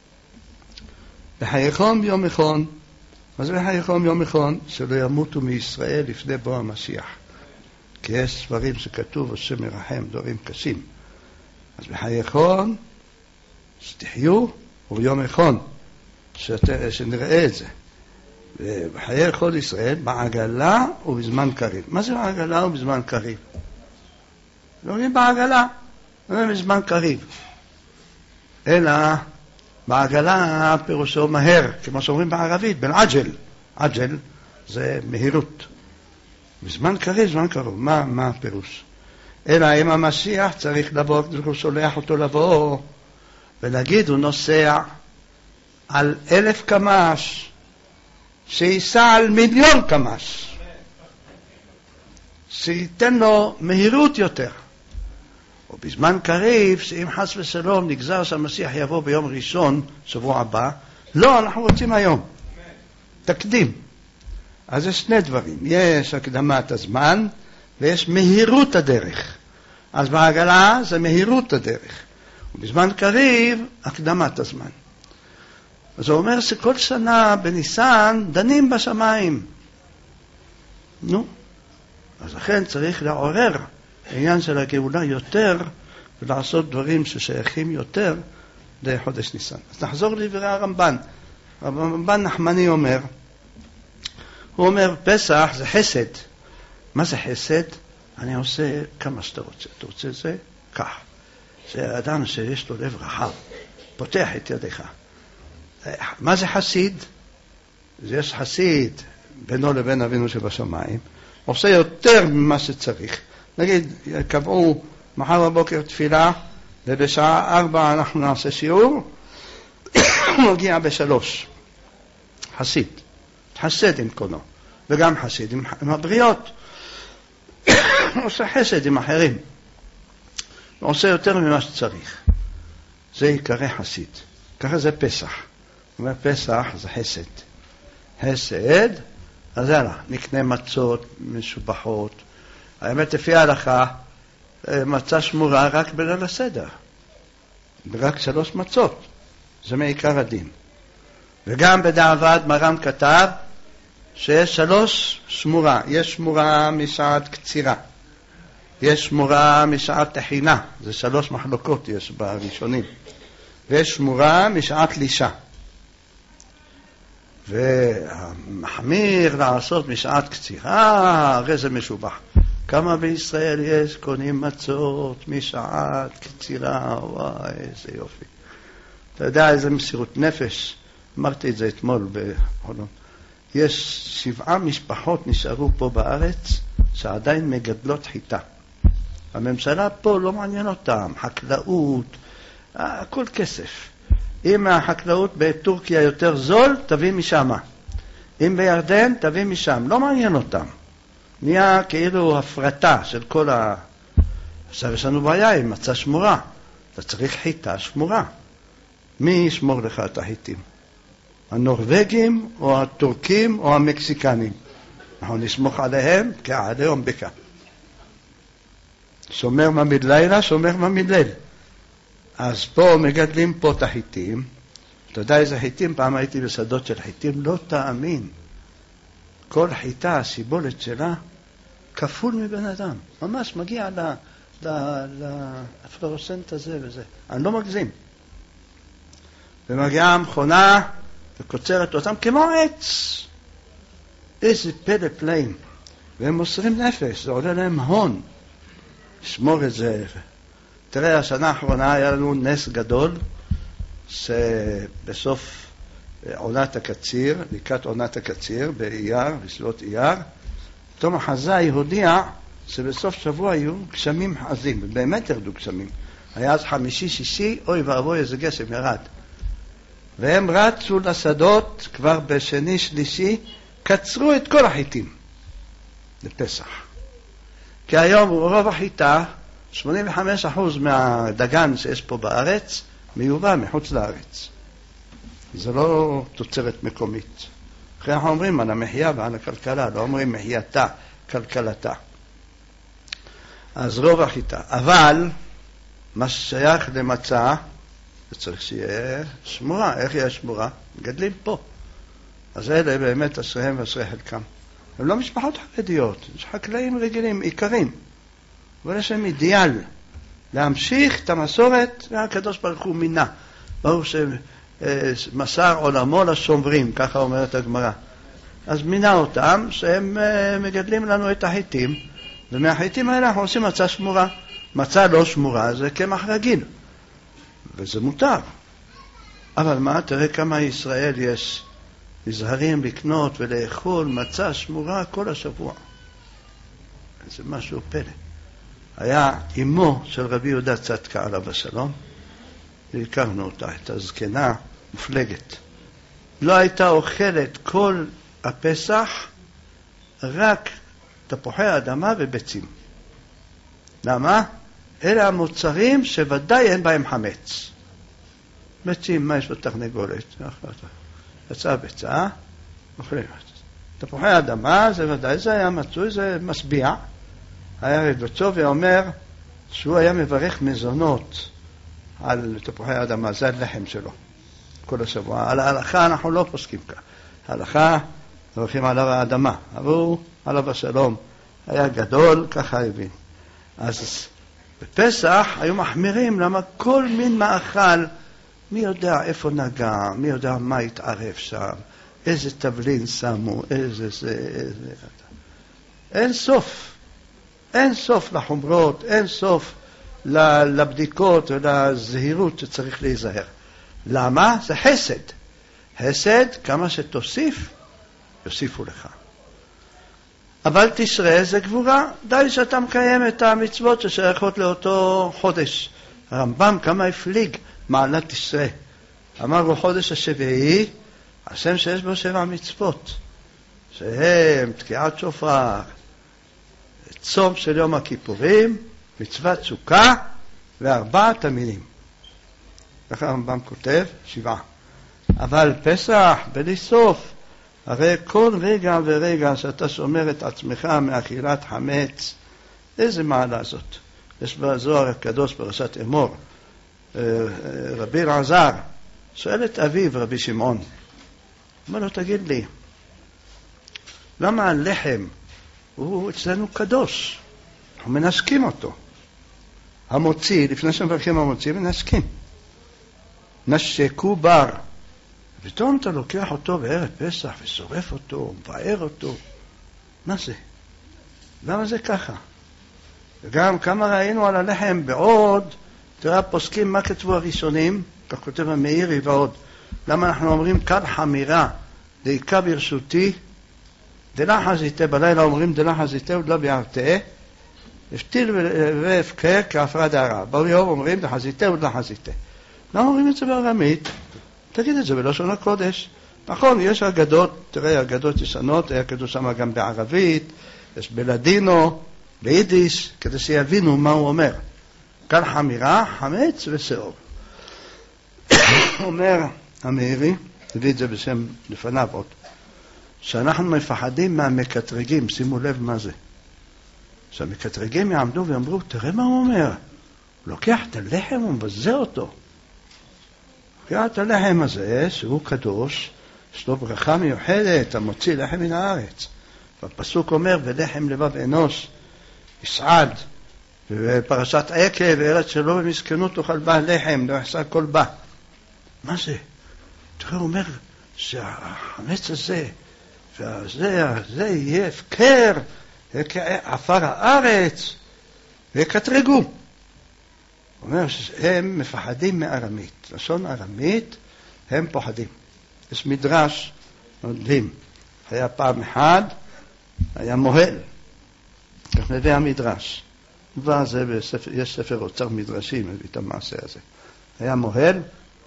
בחייכם יום אחד, מה זה בחייכם יום אחד? שלא ימותו מישראל לפני בוא המשיח. כי יש ספרים שכתוב, השם מרחם, דברים קשים. אז בחייכם, שתחיו, וביום אחד, שנראה את זה. ובחיי כל ישראל, בעגלה ובזמן קריב. מה זה בעגלה ובזמן קריב? לא אומרים בעגלה. לא בזמן קריב, אלא בעגלה פירושו מהר, כמו שאומרים בערבית, בין עג'ל. עג'ל זה מהירות. בזמן קריב, זמן קרוב. מה, מה הפירוש? אלא אם המשיח צריך לבוא, הוא שולח אותו לבוא, ונגיד הוא נוסע על אלף קמ"ש, שייסע על מיליון קמ"ש, שייתן לו מהירות יותר. ובזמן קריב, שאם חס ושלום נגזר שהמשיח יבוא ביום ראשון, שבוע הבא, לא, אנחנו רוצים היום. תקדים. אז יש שני דברים. יש הקדמת הזמן, ויש מהירות הדרך. אז בעגלה זה מהירות הדרך. ובזמן קריב, הקדמת הזמן. אז הוא אומר שכל שנה בניסן דנים בשמיים. נו. אז לכן צריך לעורר העניין של הגאולה יותר, ולעשות דברים ששייכים יותר לחודש ניסן. אז נחזור לדברי הרמב"ן. הרמב"ן נחמני אומר, הוא אומר, פסח זה חסד. מה זה חסד? אני עושה כמה שאתה רוצה. אתה רוצה זה? כך. זה אדם שיש לו לב רחב. פותח את ידיך. מה זה חסיד? זה יש חסיד בינו לבין אבינו שבשמיים. עושה יותר ממה שצריך. נגיד, קבעו מחר בבוקר תפילה, ובשעה ארבע אנחנו נעשה שיעור, הוא מגיע בשלוש. חסיד. חסד עם קונו. וגם חסיד עם, עם הבריות. הוא עושה חסד עם אחרים. הוא עושה יותר ממה שצריך. זה יקרא חסיד. ככה זה פסח. הוא אומר, פסח זה חסד. חסד, אז יאללה, נקנה מצות משובחות. האמת, לפי ההלכה, מצה שמורה רק בליל הסדר. רק שלוש מצות. זה מעיקר הדין. וגם בדיעבד מרן כתב שיש שלוש שמורה. יש שמורה משעת קצירה, יש שמורה משעת תחינה, זה שלוש מחלוקות יש בראשונים, ויש שמורה משעת לישה. והמחמיר לעשות משעת קצירה, הרי זה משובח. כמה בישראל יש קונים מצות משעת קצירה, וואי איזה יופי. אתה יודע איזה מסירות נפש, אמרתי את זה אתמול בחולון. יש שבעה משפחות נשארו פה בארץ שעדיין מגדלות חיטה. הממשלה פה לא מעניין אותם, חקלאות, הכל כסף. אם החקלאות בטורקיה יותר זול, תביא משם. אם בירדן, תביא משם. לא מעניין אותם. נהיה כאילו הפרטה של כל ה... עכשיו יש לנו בעיה עם מצה שמורה. אתה צריך חיטה שמורה. מי ישמור לך את החיטים? הנורווגים או הטורקים או המקסיקנים? אנחנו נסמוך עליהם כעד היום בקה. שומר ממד לילה, שומר ממד ליל. אז פה מגדלים פה את החיטים. אתה יודע איזה חיטים? פעם הייתי בשדות של חיטים, לא תאמין. כל חיטה, הסיבולת שלה, כפול מבן אדם. ממש מגיע לפלורסנט הזה וזה. אני לא מגזים. ומגיעה המכונה וקוצרת אותם כמו עץ. איזה פלא פלאים. והם מוסרים נפש, זה עולה להם הון. לשמור את זה. תראה, השנה האחרונה היה לנו נס גדול, שבסוף עונת הקציר, לקראת עונת הקציר, באייר, בסביבות אייר, תום החזאי הודיע שבסוף שבוע היו גשמים עזים, ובאמת ירדו גשמים. היה אז חמישי, שישי, אוי ואבוי איזה גשם ירד. והם רצו לשדות כבר בשני, שלישי, קצרו את כל החיטים לפסח. כי היום רוב החיטה, שמונים וחמישה אחוז מהדגן שיש פה בארץ, מיובא מחוץ לארץ. זה לא תוצרת מקומית. אחרי אנחנו אומרים על המחיה ועל הכלכלה, לא אומרים מחייתה, כלכלתה. אז רוב החיטה. אבל מה ששייך למצה, זה צריך שיהיה שמורה. איך יהיה שמורה? מגדלים פה. אז אלה באמת אשריהם ואשרי חלקם. הם לא משפחות חרדיות, יש חקלאים רגילים, עיקרים. אבל יש להם אידיאל להמשיך את המסורת, והקדוש ברוך הוא מינה. ברור שמסר עולמו לשומרים, ככה אומרת הגמרא. אז מינה אותם שהם מגדלים לנו את החיטים, ומהחיטים האלה אנחנו עושים מצה שמורה. מצה לא שמורה זה קמח רגיל, וזה מותר. אבל מה, תראה כמה ישראל יש נזהרים לקנות ולאכול מצה שמורה כל השבוע. זה משהו פלא. היה אמו של רבי יהודה צדקה עליו השלום, והכרנו אותה, את הזקנה מפלגת. לא הייתה אוכלת כל הפסח רק תפוחי אדמה וביצים. למה? אלה המוצרים שוודאי אין בהם חמץ. ביצים, מה יש בתרנגולת? יצאה ביצה, אוכלים. תפוחי אדמה, זה ודאי, זה היה מצוי, זה משביע. היה רבצו ואומר שהוא היה מברך מזונות על תפוחי אדמה, זה הלחם שלו כל השבוע. על ההלכה אנחנו לא פוסקים כך. ההלכה מברכים עליו האדמה, אבל הוא עליו השלום היה גדול, ככה הבין. אז בפסח היו מחמירים, למה כל מין מאכל, מי יודע איפה נגע, מי יודע מה התערב שם, איזה תבלין שמו, איזה זה, איזה... אין סוף. אין סוף לחומרות, אין סוף לבדיקות ולזהירות שצריך להיזהר. למה? זה חסד. חסד, כמה שתוסיף, יוסיפו לך. אבל תשרה זה גבורה. די שאתה מקיים את המצוות ששייכות לאותו חודש. הרמב"ם כמה הפליג מעלת תשרה. אמר בחודש השביעי, השם שיש בו שבע מצוות. שהם תקיעת שופר, צום של יום הכיפורים, מצוות סוכה וארבעת המינים. ככה הרמב"ם כותב, שבעה. אבל פסח בלי סוף, הרי כל רגע ורגע שאתה שומר את עצמך מאכילת חמץ, איזה מעלה זאת? יש בזוהר הקדוש פרשת אמור, רבי אלעזר שואל את אביו רבי שמעון, אומר לו, תגיד לי, למה הלחם הוא אצלנו קדוש? אנחנו מנסקים אותו. המוציא, לפני שמברכים המוציא, מנסקים. נשקו בר. ופתאום אתה לוקח אותו בערב פסח ושורף אותו, מבאר אותו. מה זה? למה זה ככה? וגם כמה ראינו על הלחם בעוד, תראה פוסקים מה כתבו הראשונים, כך כותב המאירי ועוד. למה אנחנו אומרים קל חמירה, דעיקה ברשותי, דלה חזיתה, בלילה אומרים דלה חזיתה ודלה ביערתה, הפתיל והפקר כהפרד הרע. ביום אומרים דלה חזיתה ודלה חזיתה. למה אומרים את זה בארמית? תגיד את זה בלשון הקודש. נכון, יש אגדות, תראה, אגדות ישנות, היה כתוב שם גם בערבית, יש בלדינו, ביידיש, כדי שיבינו מה הוא אומר. קל חמירה, חמץ ושאור. אומר המאירי, הביא את זה בשם לפניו עוד, שאנחנו מפחדים מהמקטרגים, שימו לב מה זה. שהמקטרגים יעמדו ואמרו, תראה מה הוא אומר, הוא לוקח את הלחם ומבזה אותו. לוקח את הלחם הזה, שהוא קדוש, יש לו ברכה מיוחדת, המוציא לחם מן הארץ. והפסוק אומר, ולחם לבב אנוש, יסעד, בפרשת עקב, וארץ שלא במסכנות תאכל בה לחם, לא יחסר כל בה. מה זה? תראה, הוא אומר, שהחמץ הזה, וזה זה יהיה הפקר, עפר הארץ, ויקטרגו. הוא אומר שהם מפחדים מארמית. לשון ארמית, הם פוחדים. יש מדרש, מדהים. היה פעם אחד, היה מוהל. כך מביא המדרש. וזה בספר, יש ספר אוצר מדרשים, מביא את המעשה הזה. היה מוהל,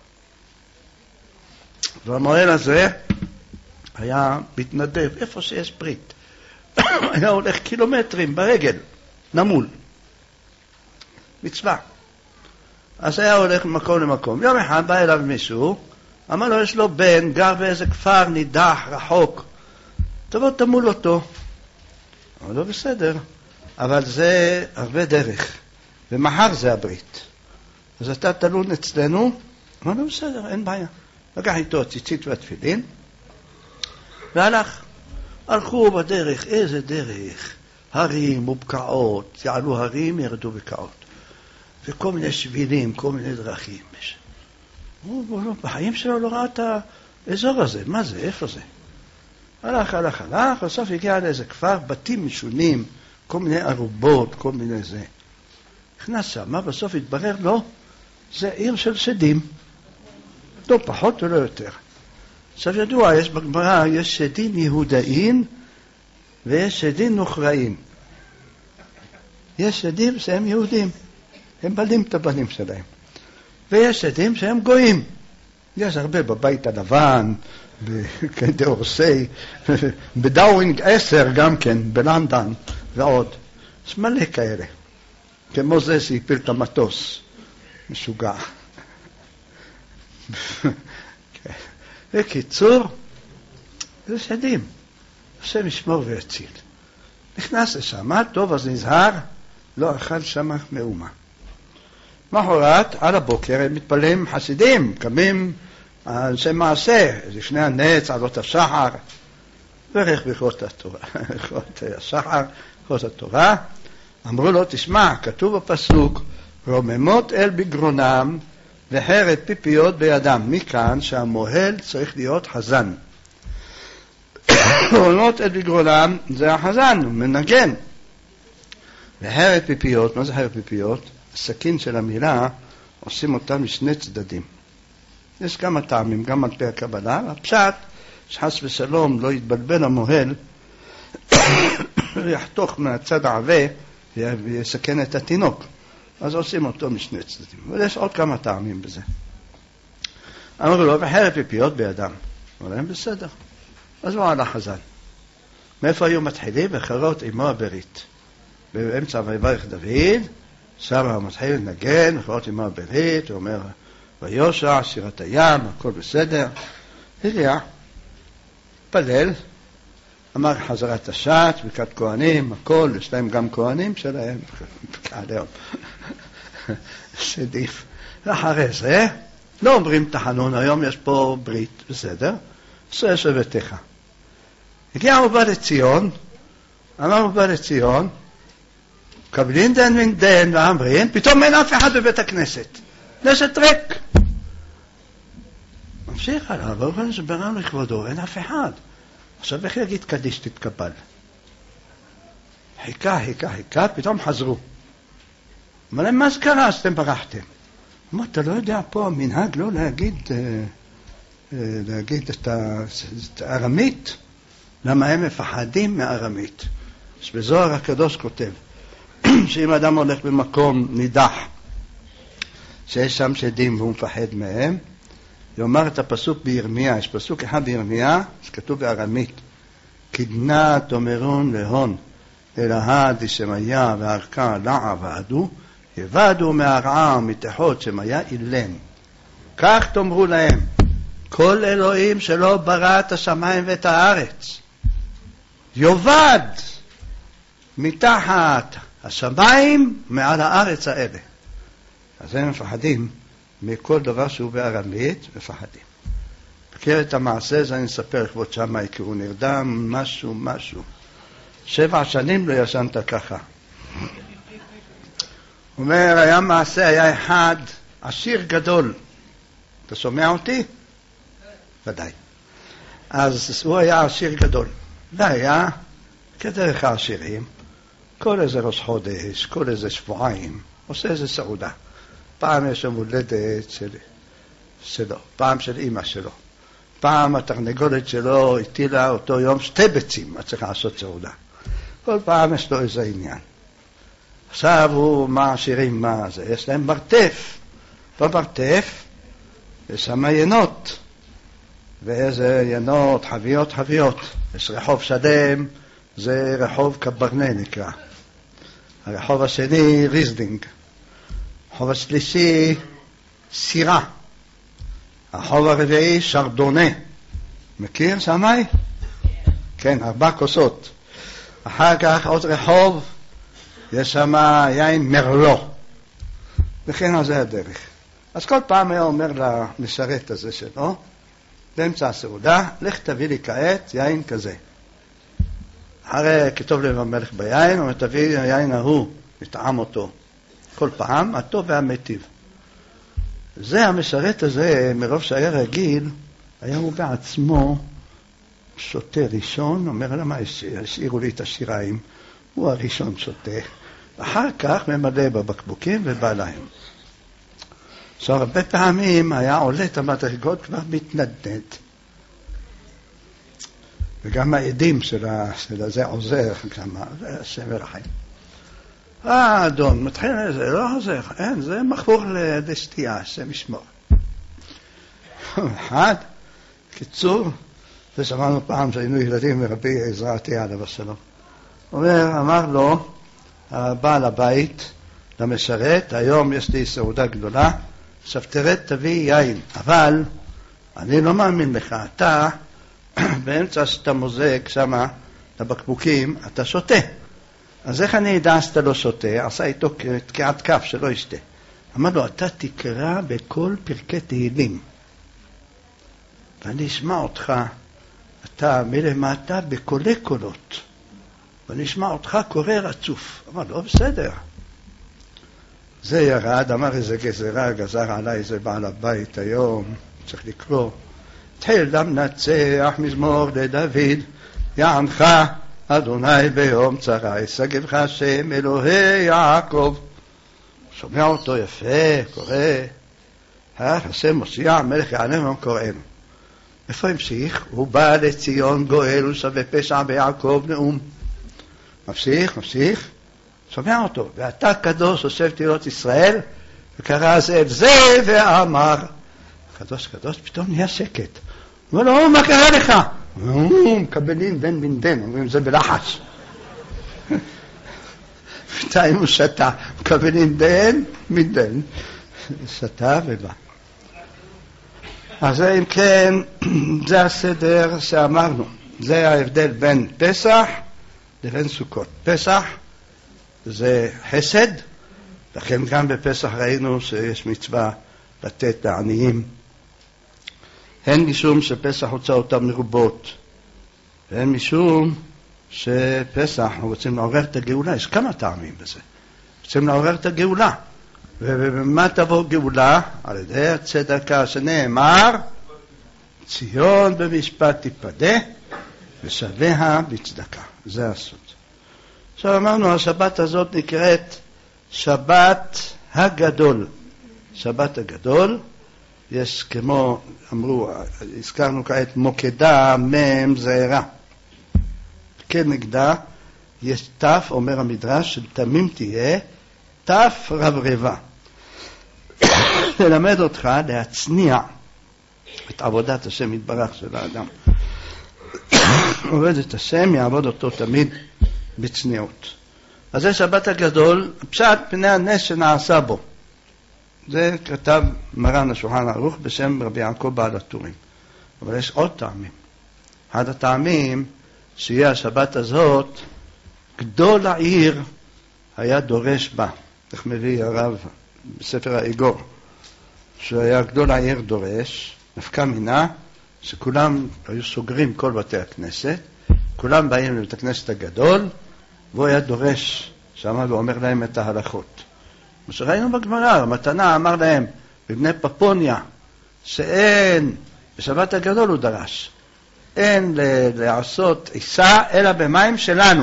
והמוהל הזה היה מתנדב, איפה שיש ברית. היה הולך קילומטרים ברגל, נמול. מצווה. אז היה הולך ממקום למקום. יום אחד בא אליו מישהו, אמר לו, יש לו בן, גר באיזה כפר נידח, רחוק. תבוא תמול אותו. אמר לו, בסדר. אבל זה הרבה דרך. ומחר זה הברית. אז אתה תלון אצלנו? אמר לו, בסדר, אין בעיה. לקח איתו ציצית והתפילין, והלך. הלכו בדרך, איזה דרך. הרים ובקעות, יעלו הרים, ירדו בקעות. וכל מיני שבילים, כל מיני דרכים. הוא בחיים שלו לא ראה את האזור הזה. מה זה? איפה זה? הלך, הלך, הלך, בסוף הגיע לאיזה כפר, בתים משונים, כל מיני ערובות, כל מיני זה. נכנס שם, בסוף התברר לו, זה עיר של שדים. לא פחות ולא יותר. עכשיו ידוע, יש בגמרא, יש שדים יהודאים ויש שדים נוכראים. יש שדים שהם יהודים, הם בלים את הבנים שלהם. ויש שדים שהם גויים. יש הרבה בבית הלבן, בדאורסי, בדאורינג עשר גם כן, בלנדן ועוד. יש מלא כאלה. כמו זה שהפיל את המטוס. משוגע. בקיצור, זה שדים. השם ישמור ויציל. נכנס לשם, טוב, אז נזהר, לא אכל שמח מאומה. מחרת, על הבוקר, הם מתפללים חסידים, קמים אנשי מעשה, לפני הנץ, עלות השחר, ורך ברכות התורה, ברכות השחר, ברכות התורה. אמרו לו, תשמע, כתוב בפסוק, רוממות אל בגרונם, וחרט פיפיות בידם. מכאן שהמוהל צריך להיות חזן. רוממות אל בגרונם זה החזן, הוא מנגן. וחרט פיפיות, מה זה חרט פיפיות? הסכין של המילה, עושים אותם משני צדדים. יש כמה טעמים, גם על פי הקבלה. הפשט, שחס ושלום לא יתבלבל המוהל, ויחתוך מהצד העבה, ויסכן את התינוק. אז עושים אותו משני צדדים. ויש עוד כמה טעמים בזה. אמרו לו, וחרט פיפיות בידם. אמרו להם, בסדר. אז הוא על החזן. מאיפה היו מתחילים? וחרות עמו הברית. באמצע ויברך דוד, שם מתחיל לנגן, וחרות עמו הברית, הוא אומר, ויושע, שירת הים, הכל בסדר. הגיע, פלל, אמר חזרת השעת, ברכת כהנים, הכל, יש להם גם כהנים שלהם, כעליהם. שדיף. ואחרי זה, לא אומרים תחנון, היום יש פה ברית, בסדר? עשה שבתך. הגיע ובא לציון, אמר ובא לציון, קבלין דן מן דן ואמרין, פתאום אין אף אחד בבית הכנסת. כנסת ריק. ממשיך עליו, ברוך הוא שברם לכבודו, אין אף אחד. עכשיו איך יגיד קדיש תתקבל? חיכה, חיכה, חיכה, פתאום חזרו. אמר להם, מה זה קרה? אז אתם ברחתם. אמר, אתה לא יודע פה המנהג לא להגיד, להגיד את הארמית? למה הם מפחדים מארמית? אז בזוהר הקדוש כותב, שאם אדם הולך במקום נידח, שיש שם שדים והוא מפחד מהם, יאמר את הפסוק בירמיה, יש פסוק אחד בירמיה, שכתוב בארמית, כדנה תאמרון להון, אלהה דשמיה והערכה לעה ועדו, יבדו מהרעה מתחות שמיה אילם. כך תאמרו להם, כל אלוהים שלא ברא את השמיים ואת הארץ, יובד מתחת השמיים מעל הארץ האלה. אז הם מפחדים מכל דבר שהוא בארמית, מפחדים. מכיר את המעשה הזה, אני אספר לכבוד שמאי, כי הוא נרדם משהו משהו. שבע שנים לא ישנת ככה. הוא אומר, היה מעשה, היה אחד עשיר גדול. אתה שומע אותי? ודאי. אז הוא היה עשיר גדול. והיה כדרך העשירים, כל איזה ראש חודש, כל איזה שבועיים, עושה איזה סעודה. פעם יש יום הולדת של, שלו, פעם של אמא שלו. פעם התרנגולת שלו הטילה אותו יום שתי ביצים, אז צריך לעשות סעודה. כל פעם יש לו איזה עניין. עכשיו הוא, מה עשירים, מה זה? יש להם מרתף. במרתף יש שם ינות. ואיזה ינות, חביות, חביות. יש רחוב שלם, זה רחוב קברנה נקרא. הרחוב השני, ריזלינג. הרחוב השלישי, סירה. הרחוב הרביעי, שרדונה. מכיר שמאי? כן, ארבע כוסות. אחר כך עוד רחוב, יש שם יין מרלו. וכן על זה הדרך. אז כל פעם היה אומר למשרת הזה שלו, באמצע הסעודה, לך תביא לי כעת יין כזה. אחרי כתוב לב המלך ביין, הוא תביא היין ההוא, נטעם אותו. כל פעם, הטוב והמיטיב. זה המשרת הזה, מרוב שהיה רגיל, היה הוא בעצמו שותה ראשון, אומר למה השאירו לי את השיריים, הוא הראשון שותה, ואחר כך ממלא בבקבוקים ובא להם. עכשיו הרבה פעמים היה עולה את המדרגות כבר מתנדנד, וגם העדים של זה עוזר כמה, זה השם ורחם. אה, אדון, מתחיל לזה, לא עוזר, אין, זה מכור לשתייה, השם ישמור. אחד, קיצור, ושמענו פעם שהיינו ילדים ורבי עזרתי עליו השלום. אומר, אמר לו, הבעל הבית, למשרת, היום יש לי סעודה גדולה, עכשיו תרד תביא יין, אבל אני לא מאמין לך, אתה באמצע שאתה מוזג שמה לבקבוקים, אתה שותה. אז איך אני ידע שאתה לא שותה? עשה איתו תקיעת כף שלא ישתה. אמר לו, אתה תקרא בכל פרקי תהילים, ואני אשמע אותך, אתה מלמטה בקולי קולות, ואני אשמע אותך קורא רצוף. אמר לו, בסדר. זה ירד, אמר איזה גזרה, גזר עליי איזה בעל הבית היום, צריך לקרוא. תחיל למנצח מזמור לדוד, יענך אדוני ביום צרי, שגבך השם אלוהי יעקב. שומע אותו יפה, קורא. השם מושיע, מלך יענם קוראנו. איפה המשיך? הוא בא לציון גואל ושווה פשע ביעקב נאום. ממשיך, ממשיך. שומע אותו. ואתה קדוש יושב תהילות ישראל, וקרא זה את זה ואמר. קדוש קדוש, פתאום נהיה שקט. הוא אומר לו, מה קרה לך? הוא מקבלים בן בן בן, אומרים זה בלחץ. פתאום הוא שתה, מקבלים בן בן בן. שתה ובא. אז אם כן, זה הסדר שאמרנו. זה ההבדל בין פסח לבין סוכות. פסח זה חסד, לכן גם בפסח ראינו שיש מצווה לתת לעניים. הן משום שפסח הוצא אותם מרובות, והן משום שפסח רוצים לעורר את הגאולה. יש כמה טעמים בזה. רוצים לעורר את הגאולה. ומה תבוא גאולה? על ידי הצדקה שנאמר, ציון במשפט תיפדה ושביה בצדקה. זה הסוד. עכשיו אמרנו, השבת הזאת נקראת שבת הגדול. שבת הגדול, יש כמו, אמרו, הזכרנו כעת מוקדה מם זעירה. כנגדה יש תף, אומר המדרש, של תמים תהיה, תף רברבה. ללמד אותך להצניע את עבודת השם יתברך של האדם. עובד את השם, יעבוד אותו תמיד בצניעות. אז זה שבת הגדול, פשט פני הנס שנעשה בו. זה כתב מרן השולחן ערוך בשם רבי יעקב בעל הטורים. אבל יש עוד טעמים. אחד הטעמים שיהיה השבת הזאת, גדול העיר היה דורש בה. איך מביא הרב בספר האיגור, שהיה גדול העיר דורש, נפקא מינה, שכולם היו סוגרים כל בתי הכנסת, כולם באים לבית הכנסת הגדול, והוא היה דורש שם ואומר להם את ההלכות. מה שראינו בגמרא, המתנה אמר להם, בבני פפוניה, שאין, בשבת הגדול הוא דרש, אין לעשות עיסה אלא במים שלנו.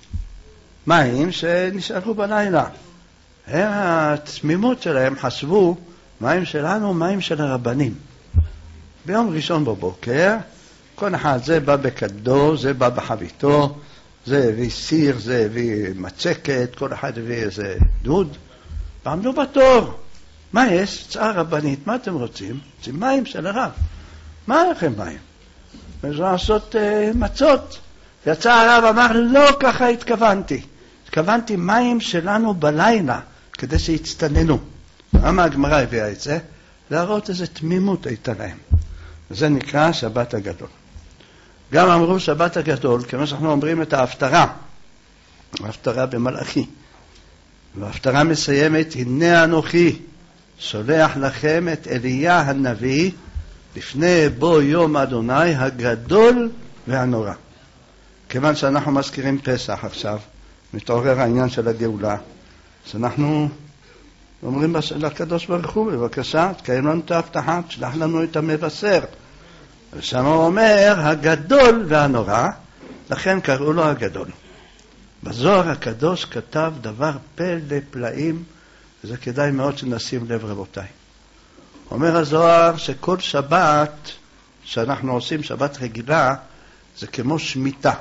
מים שנשארו בלילה. הם, התמימות שלהם חשבו, מים שלנו, מים של הרבנים. ביום ראשון בבוקר, כל אחד זה בא בקדו, זה בא בחביתו, זה הביא סיר, זה הביא מצקת, כל אחד הביא איזה דוד. ועמדו בתור. מה יש? צעה רבנית, מה אתם רוצים? רוצים מים של הרב. מה לכם מים? אפשר לעשות uh, מצות. יצא הרב, אמר, לא ככה התכוונתי. התכוונתי מים שלנו בלילה, כדי שיצטננו. למה הגמרא הביאה את זה? להראות איזו תמימות הייתה להם. וזה נקרא שבת הגדול. גם אמרו שבת הגדול, כמו שאנחנו אומרים את ההפטרה. ההפטרה במלאכי. וההפטרה מסיימת, הנה אנוכי, שולח לכם את אליה הנביא, לפני בו יום אדוני הגדול והנורא. כיוון שאנחנו מזכירים פסח עכשיו, מתעורר העניין של הגאולה, אז אנחנו אומרים לקדוש ברוך הוא, בבקשה, תקיים לנו את ההבטחה, תשלח לנו את המבשר. ושם הוא אומר, הגדול והנורא, לכן קראו לו הגדול. בזוהר הקדוש כתב דבר פלא פלאים, וזה כדאי מאוד שנשים לב רבותיי. אומר הזוהר שכל שבת שאנחנו עושים, שבת רגילה, זה כמו שמיטה.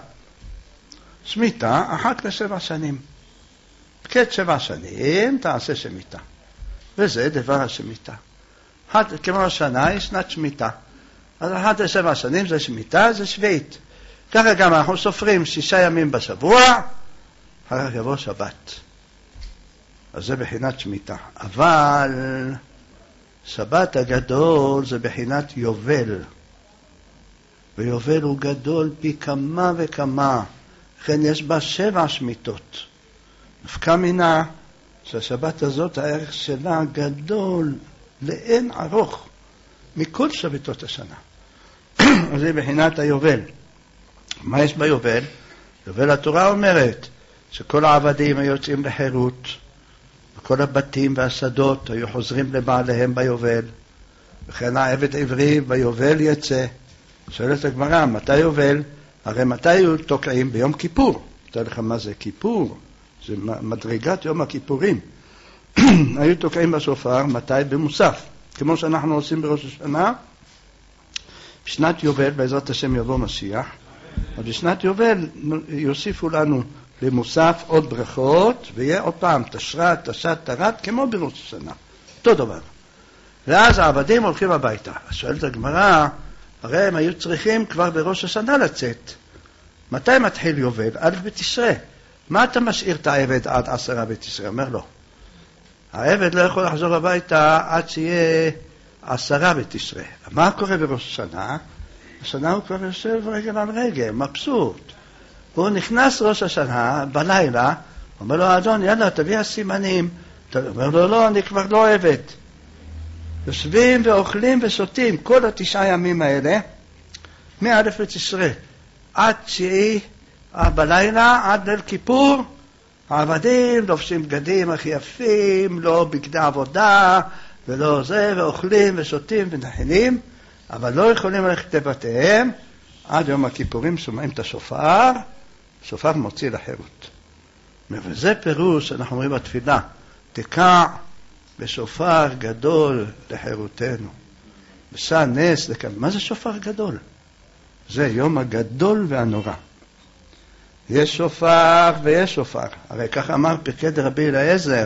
שמיטה, אחת לשבע שנים. פקד שבע שנים, תעשה שמיטה. וזה דבר השמיטה. כמו השנה, יש שנת שמיטה. אז אחת לשבע שנים זה שמיטה, זה שביעית. ככה גם אנחנו סופרים שישה ימים בשבוע, אחר כך יבוא שבת. אז זה בחינת שמיטה. אבל שבת הגדול זה בחינת יובל. ויובל הוא גדול פי כמה וכמה. לכן יש בה שבע שמיטות. נפקא מינה שהשבת הזאת הערך שלה גדול לאין ארוך מכל שבתות השנה. אז זה בחינת היובל. מה יש ביובל? יובל התורה אומרת שכל העבדים היו יוצאים לחירות, וכל הבתים והשדות היו חוזרים לבעליהם ביובל, וכן העבד עברי ביובל יצא. שואלת הגמרא, מתי יובל? הרי מתי היו תוקעים? ביום כיפור. אתה לך מה זה כיפור? זה מדרגת יום הכיפורים. היו תוקעים בשופר, מתי? במוסף. כמו שאנחנו עושים בראש השנה, בשנת יובל, בעזרת השם יבוא משיח, אבל בשנת יובל יוסיפו לנו למוסף עוד ברכות, ויהיה עוד פעם תשרת, תשת, תרת, כמו בראש השנה. אותו דבר. ואז העבדים הולכים הביתה. שואלת הגמרא, הרי הם היו צריכים כבר בראש השנה לצאת. מתי מתחיל יובל? א' בתשרי. מה אתה משאיר את העבד עד עשרה בתשרי? אומר לו. העבד לא יכול לחזור הביתה עד שיהיה עשרה בתשרי. מה קורה בראש השנה? השנה הוא כבר יושב רגל על רגל, מבסוט. והוא נכנס ראש השנה בלילה, אומר לו, אדון, יאללה, תביא הסימנים. אומר לו, לא, אני כבר לא עבד. יושבים ואוכלים ושותים כל התשעה ימים האלה, מא' לתשרי, עד תשיעי בלילה, עד ליל כיפור. העבדים לובשים בגדים הכי יפים, לא בגדי עבודה ולא זה, ואוכלים ושותים ונחלים, אבל לא יכולים ללכת לבתיהם. עד יום הכיפורים שומעים את השופר, שופר מוציא לחירות. וזה פירוש, אנחנו אומרים בתפילה, תקע בשופר גדול לחירותנו. בשע נס לקבל. מה זה שופר גדול? זה יום הגדול והנורא. יש שופר ויש שופר. הרי כך אמר פרקי דרבי אליעזר,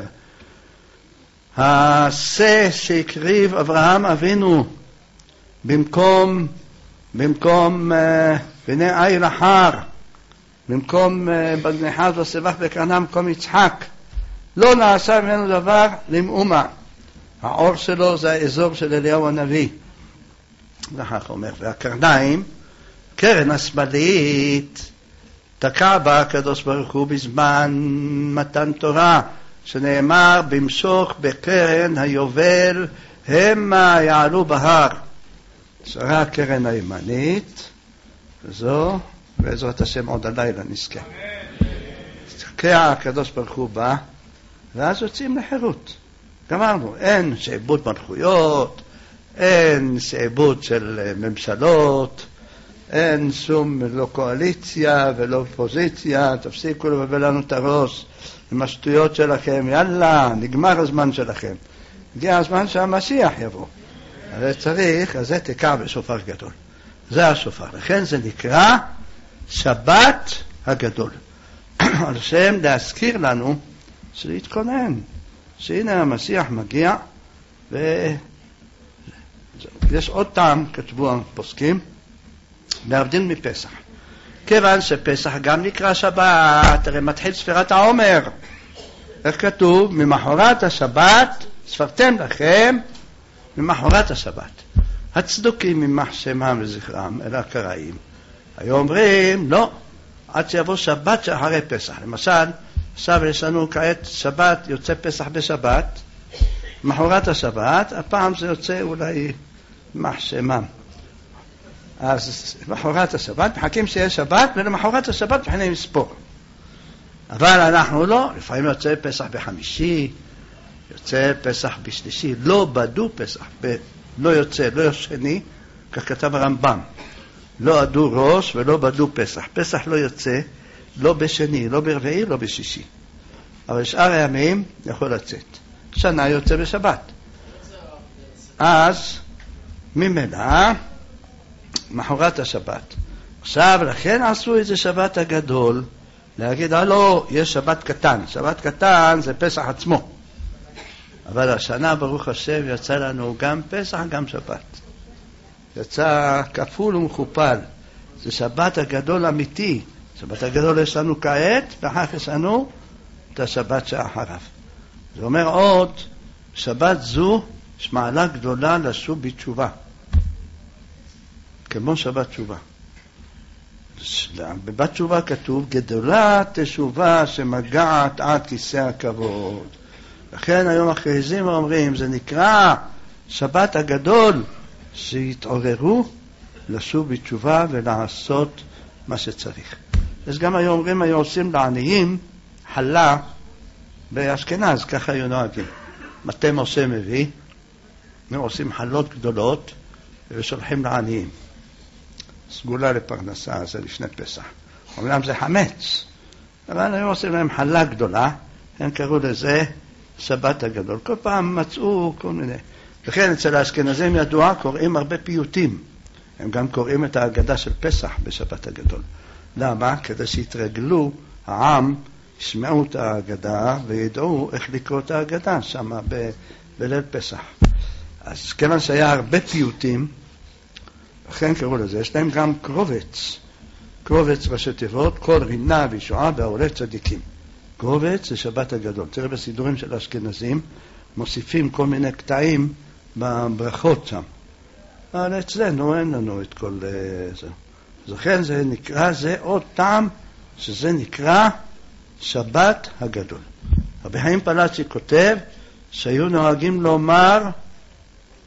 העשה שהקריב אברהם אבינו במקום במקום בני עיל אחר, במקום בני חז וסבח וקרנה, במקום יצחק, לא נעשה ממנו דבר למאומה. העור שלו זה האזור של אליהו הנביא. וכך אומר, והקרניים, קרן השמאלית, תקע בה הקדוש ברוך הוא בזמן מתן תורה, שנאמר במשוך בקרן היובל המה יעלו בהר. שרה הקרן הימנית, וזו, בעזרת השם עוד הלילה נזכה. תקע הקדוש ברוך הוא בה, ואז יוצאים לחירות. גמרנו, אין שעבוד מלכויות, אין שעבוד של ממשלות, אין שום לא קואליציה ולא אופוזיציה. תפסיקו לבלבל לנו את הראש עם השטויות שלכם, יאללה, נגמר הזמן שלכם, הגיע הזמן שהמשיח יבוא. הרי צריך, אז זה תקע בשופר גדול, זה השופר. לכן זה נקרא שבת הגדול. על שם להזכיר לנו שלהתכונן, שהנה המשיח מגיע. ויש עוד טעם, כתבו הפוסקים, להבדיל מפסח, כיוון שפסח גם נקרא שבת. הרי מתחיל ספירת העומר, איך כתוב? ממחרת השבת ספרתם לכם, ממחרת השבת. הצדוקים ממח שמם וזכרם אלא הקראים היו אומרים לא, עד שיבוא שבת שאחרי פסח. למשל עכשיו יש לנו כעת שבת, יוצא פסח בשבת, מחרת השבת, הפעם זה יוצא אולי ממח שמם, אז מחרת השבת מחכים שיהיה שבת, ולמחרת השבת מתחילים לספור. אבל אנחנו לא, לפעמים יוצא פסח בחמישי, יוצא פסח בשלישי, לא בדו פסח, ב... לא יוצא, לא שני, כך כתב הרמב"ם, לא עדו ראש ולא בדו פסח. פסח לא יוצא, לא בשני, לא ברביעי, לא בשישי, אבל שאר הימים יכול לצאת. שנה יוצא בשבת, אז ממילא מחרת השבת. עכשיו לכן עשו את זה שבת הגדול, להגיד הלא, יש שבת קטן. שבת קטן זה פסח עצמו, אבל השנה ברוך השם יצא לנו גם פסח גם שבת, יצא כפול ומכופל. זה שבת הגדול אמיתי. שבת הגדול יש לנו כעת, ואחר כך יש לנו את השבת שאחריו. זה אומר עוד, שבת זו יש מעלה גדולה לשוב בתשובה, כמו שבת תשובה. בבת תשובה כתוב גדולה תשובה שמגעת עד כיסא הכבוד. לכן היום הכריזים אומרים זה נקרא שבת הגדול, שהתעוררו לשוב בתשובה ולעשות מה שצריך. אז גם היום אומרים, היו עושים לעניים חלה באשכנז, ככה היו נוהגים. מטה משה מביא, הם עושים חלות גדולות ושולחים לעניים. סגולה לפרנסה, זה לפני פסח. אומנם זה חמץ, אבל היו עושים להם חלה גדולה, הם קראו לזה שבת הגדול. כל פעם מצאו כל מיני. לכן אצל האשכנזים ידוע, קוראים הרבה פיוטים. הם גם קוראים את ההגדה של פסח בשבת הגדול. למה? כדי שיתרגלו, העם ישמעו את ההגדה וידעו איך לקרוא את ההגדה שם ב- בליל פסח. אז כיוון שהיה הרבה פיוטים, לכן קראו לזה, יש להם גם קרובץ. קרובץ בשתיבות, כל רינה וישועה והעולה צדיקים. קרובץ זה שבת הגדול. תראה בסידורים של האשכנזים, מוסיפים כל מיני קטעים בברכות שם. אבל אצלנו אין לנו את כל זה. לכן זה נקרא, זה עוד טעם שזה נקרא שבת הגדול. רבי חיים פלאצ'י כותב שהיו נוהגים לומר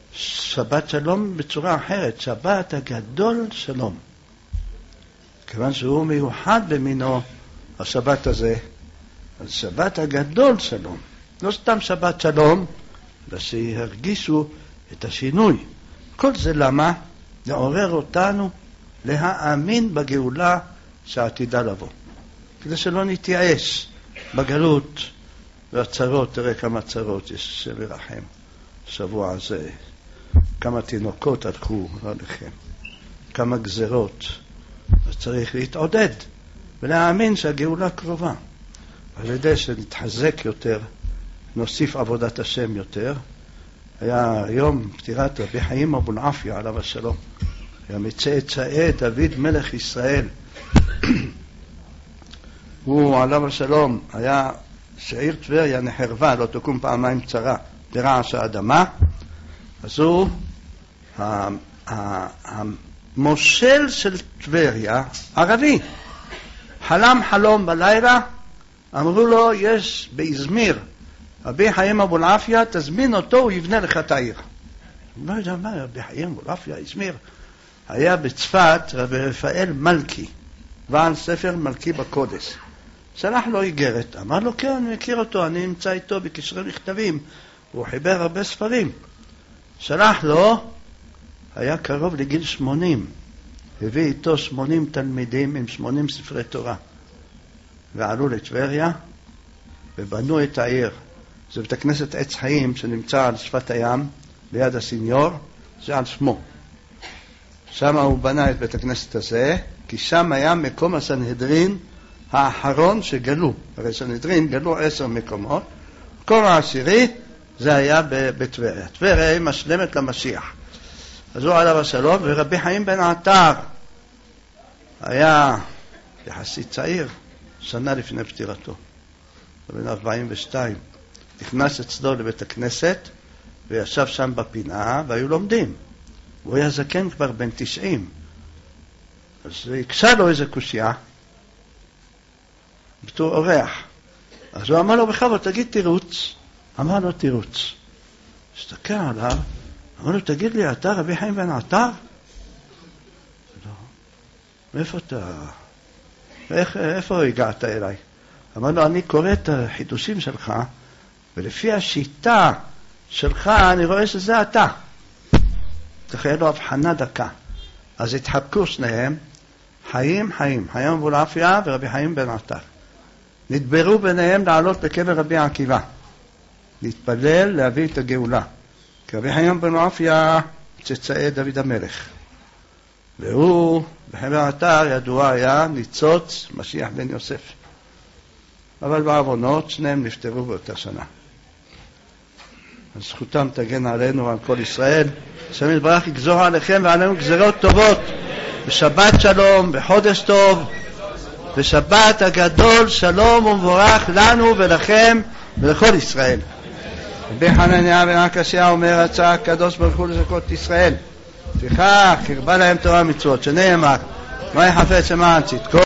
שבת שלום בצורה אחרת, שבת הגדול שלום. כיוון שהוא מיוחד במינו, השבת הזה, אז שבת הגדול שלום. לא סתם שבת שלום, אלא שירגישו את השינוי. כל זה למה? לעורר אותנו להאמין בגאולה שעתידה לבוא. כדי שלא נתייאש בגלות והצרות. תראה כמה צרות יש שלרחם. שבוע הזה, כמה תינוקות הלכו עליכם, כמה גזרות. אז צריך להתעודד ולהאמין שהגאולה קרובה. על ידי שנתחזק יותר, נוסיף עבודת השם יותר. היה היום פטירת רבי חיים אבולעפיה עליו השלום, היה מצאצאי דוד מלך ישראל. הוא עליו השלום היה שעיר טבריה נחרבה, לא תקום פעמיים צרה לרעש האדמה. אז הוא המושל של טבריה, ערבי, חלם חלום בלילה, אמרו לו יש באזמיר רבי חיים אבולעפיה, תזמין אותו, הוא יבנה לך את העיר. לא יודע מה, רבי חיים אבולעפיה, אזמיר. היה בצפת רבי רפאל מלכי, בעל ספר מלכי בקודש. שלח לו איגרת, אמר לו כן, אני מכיר אותו, אני נמצא איתו בקשרי מכתבים, הוא חיבר הרבה ספרים. שלח לו, היה קרוב לגיל שמונים, הביא איתו שמונים תלמידים עם שמונים ספרי תורה, ועלו לטבריה ובנו את העיר. זה בית הכנסת עץ חיים שנמצא על שפת הים ליד הסניור, זה על שמו. שם הוא בנה את בית הכנסת הזה, כי שם היה מקום הסנהדרין האחרון שגלו. הרי סנהדרין גלו עשר מקומות, מקום העשירי זה היה בטבריה. טבריה היא משלמת למשיח. אז הוא עליו השלום, ורבי חיים בן עטר היה יחסית צעיר, שנה לפני פטירתו, בן ארבעים ושתיים. נכנס אצלו לבית הכנסת וישב שם בפינה והיו לומדים. הוא היה זקן כבר בן תשעים. אז זה הקשה לו איזה קושיה בתור אורח. אז הוא אמר לו בכבוד, תגיד תירוץ. אמר לו תירוץ. הסתכל עליו, אמר לו תגיד לי, אתה רבי חיים בן עטר? לא. מאיפה אתה? איך, איפה הגעת אליי? אמר לו, אני קורא את החידושים שלך, ולפי השיטה שלך אני רואה שזה אתה. תחיה לו הבחנה דקה. אז התחבקו שניהם, חיים חיים, חיים אבולעפיה ורבי חיים בן עטר. נדברו ביניהם לעלות לקבר רבי עקיבא, להתפלל להביא את הגאולה. כי רבי חיים בן עטר צאצאי דוד המלך. והוא, בחיים בן עטר, ידוע היה ניצוץ משיח בן יוסף. אבל בעוונות שניהם נפטרו באותה שנה. אז זכותם תגן עלינו ועל כל ישראל. השם יתברך יגזור עליכם ועלינו גזרות טובות. בשבת שלום, בחודש טוב, בשבת הגדול שלום ומבורך לנו ולכם ולכל ישראל. רבי חנניה בן עקשיא אומר, רצה הקדוש ברוך הוא לזכות ישראל. לפיכך הרבה להם תורה מצוות, שנאמר, מה יחפץ למען צדקו.